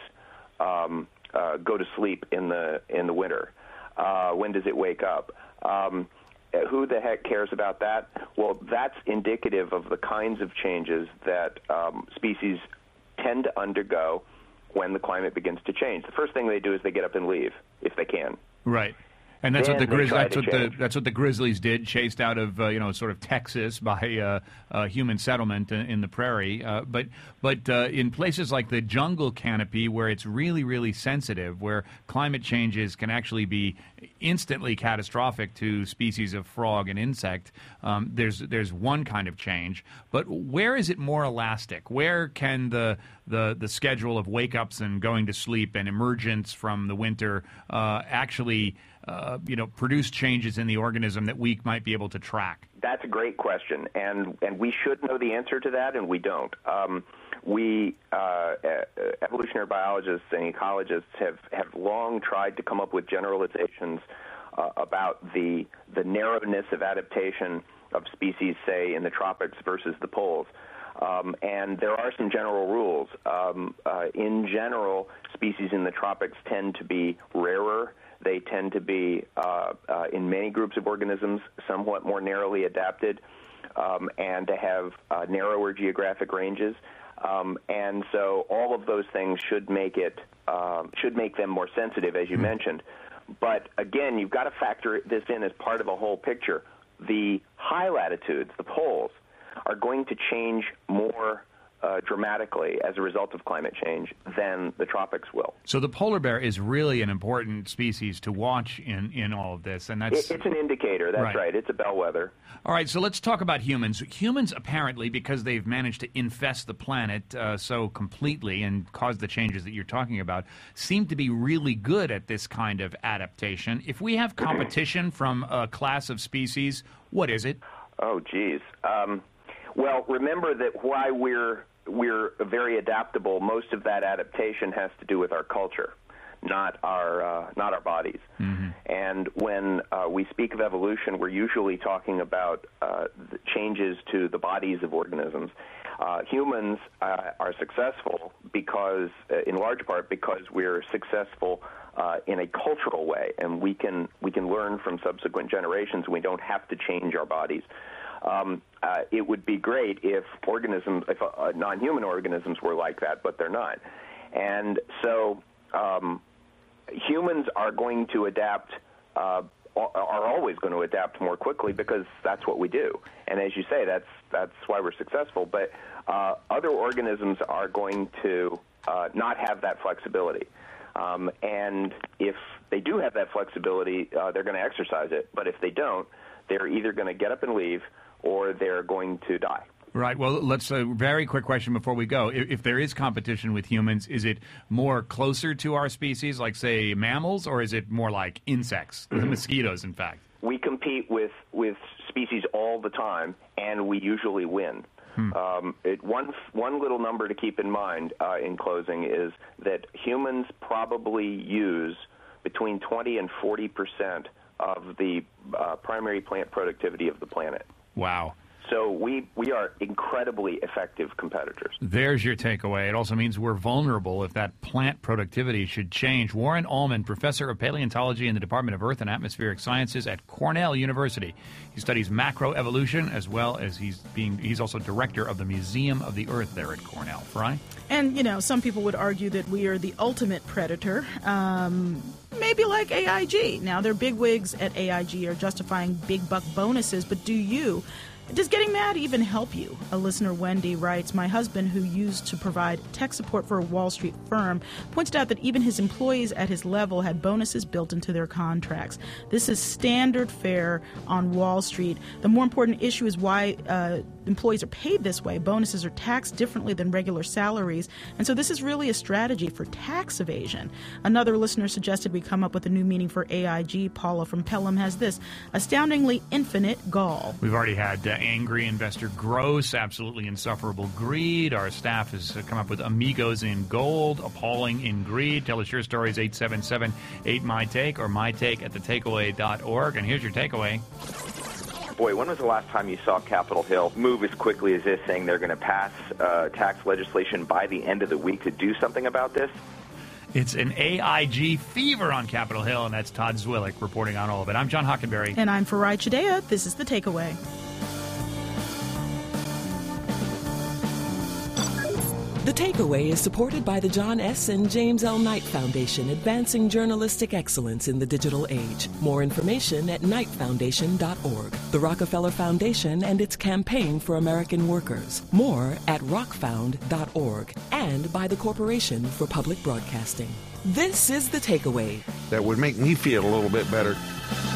um, uh, go to sleep in the in the winter? Uh, when does it wake up? Um, who the heck cares about that? Well, that's indicative of the kinds of changes that um, species tend to undergo when the climate begins to change. The first thing they do is they get up and leave, if they can. Right. And that's then what the Grizz- that's what change. the that's what the Grizzlies did, chased out of uh, you know sort of Texas by uh, uh, human settlement in, in the prairie. Uh, but but uh, in places like the jungle canopy, where it's really really sensitive, where climate changes can actually be instantly catastrophic to species of frog and insect, um, there's there's one kind of change. But where is it more elastic? Where can the the the schedule of wake ups and going to sleep and emergence from the winter uh, actually Uh, you know, produce changes in the organism that we might be able to track? That's a great question, and and we should know the answer to that, and we don't. Um, we, uh, evolutionary biologists and ecologists, have, have long tried to come up with generalizations uh, about the the narrowness of adaptation of species, say, in the tropics versus the poles. Um, and there are some general rules. Um, uh, in general, species in the tropics tend to be rarer. They tend to be, uh, uh, in many groups of organisms, somewhat more narrowly adapted, um, and to have uh, narrower geographic ranges. Um, and so all of those things should make it uh, should make them more sensitive, as you mm-hmm. mentioned. But again, you've got to factor this in as part of a whole picture. The high latitudes, the poles, are going to change more uh, dramatically as a result of climate change than the tropics will. So the polar bear is really an important species to watch in, in all of this, and that's It, it's an indicator. That's right. right. It's a bellwether. All right, so let's talk about humans. Humans, apparently, because they've managed to infest the planet uh, so completely and cause the changes that you're talking about, seem to be really good at this kind of adaptation. If we have competition from a class of species, what is it? Oh, geez. Um, well, remember that why we're we're very adaptable. Most of that adaptation has to do with our culture, not our uh, not our bodies. Mm-hmm. And when uh, we speak of evolution, we're usually talking about uh, the changes to the bodies of organisms. Uh, humans uh, are successful because, uh, in large part, because we're successful uh, in a cultural way, and we can we can learn from subsequent generations. And we don't have to change our bodies. Um, uh, it would be great if organisms, if uh, non-human organisms were like that, but they're not. And so um, humans are going to adapt, uh, are always going to adapt more quickly because that's what we do. And as you say, that's that's why we're successful. But uh, other organisms are going to uh, not have that flexibility. Um, and if they do have that flexibility, uh, they're going to exercise it. But if they don't, they're either going to get up and leave or they're going to die. Right. Well, let's a uh, very quick question before we go. If, if there is competition with humans, is it more closer to our species, like, say, mammals, or is it more like insects, the mosquitoes, in fact? We compete with, with species all the time, and we usually win. Hmm. Um, it, one, one little number to keep in mind uh, in closing is that humans probably use between twenty and forty percent of the uh, primary plant productivity of the planet. Wow. So we, we are incredibly effective competitors. There's your takeaway. It also means we're vulnerable if that plant productivity should change. Warren Ullman, professor of paleontology in the Department of Earth and Atmospheric Sciences at Cornell University. He studies macroevolution as well as he's being he's also director of the Museum of the Earth there at Cornell. Fry? And, you know, some people would argue that we are the ultimate predator, um, maybe like A I G. Now, their bigwigs at A I G are justifying big buck bonuses, but do you? Does getting mad even help you? A listener, Wendy, writes, my husband, who used to provide tech support for a Wall Street firm, pointed out that even his employees at his level had bonuses built into their contracts. This is standard fare on Wall Street. The more important issue is why uh, employees are paid this way. Bonuses are taxed differently than regular salaries, and so this is really a strategy for tax evasion. Another listener suggested we come up with a new meaning for A I G. Paula from Pelham has this: astoundingly infinite gall. We've already had uh, angry investor gross, absolutely insufferable greed. Our staff has uh, come up with amigos in gold, appalling in greed. Tell us your stories, eight seven seven eight my take or my take at the takeaway dot org. And here's your takeaway. Boy, when was the last time you saw Capitol Hill move as quickly as this, saying they're going to pass uh, tax legislation by the end of the week to do something about this? It's an A I G fever on Capitol Hill, and that's Todd Zwillich reporting on all of it. I'm John Hockenberry. And I'm Farai Chideya. This is The Takeaway. The Takeaway is supported by the John S. and James L. Knight Foundation, advancing journalistic excellence in the digital age. More information at knight foundation dot org. The Rockefeller Foundation and its campaign for American workers. More at rock found dot org. And by the Corporation for Public Broadcasting. This is The Takeaway. That would make me feel a little bit better.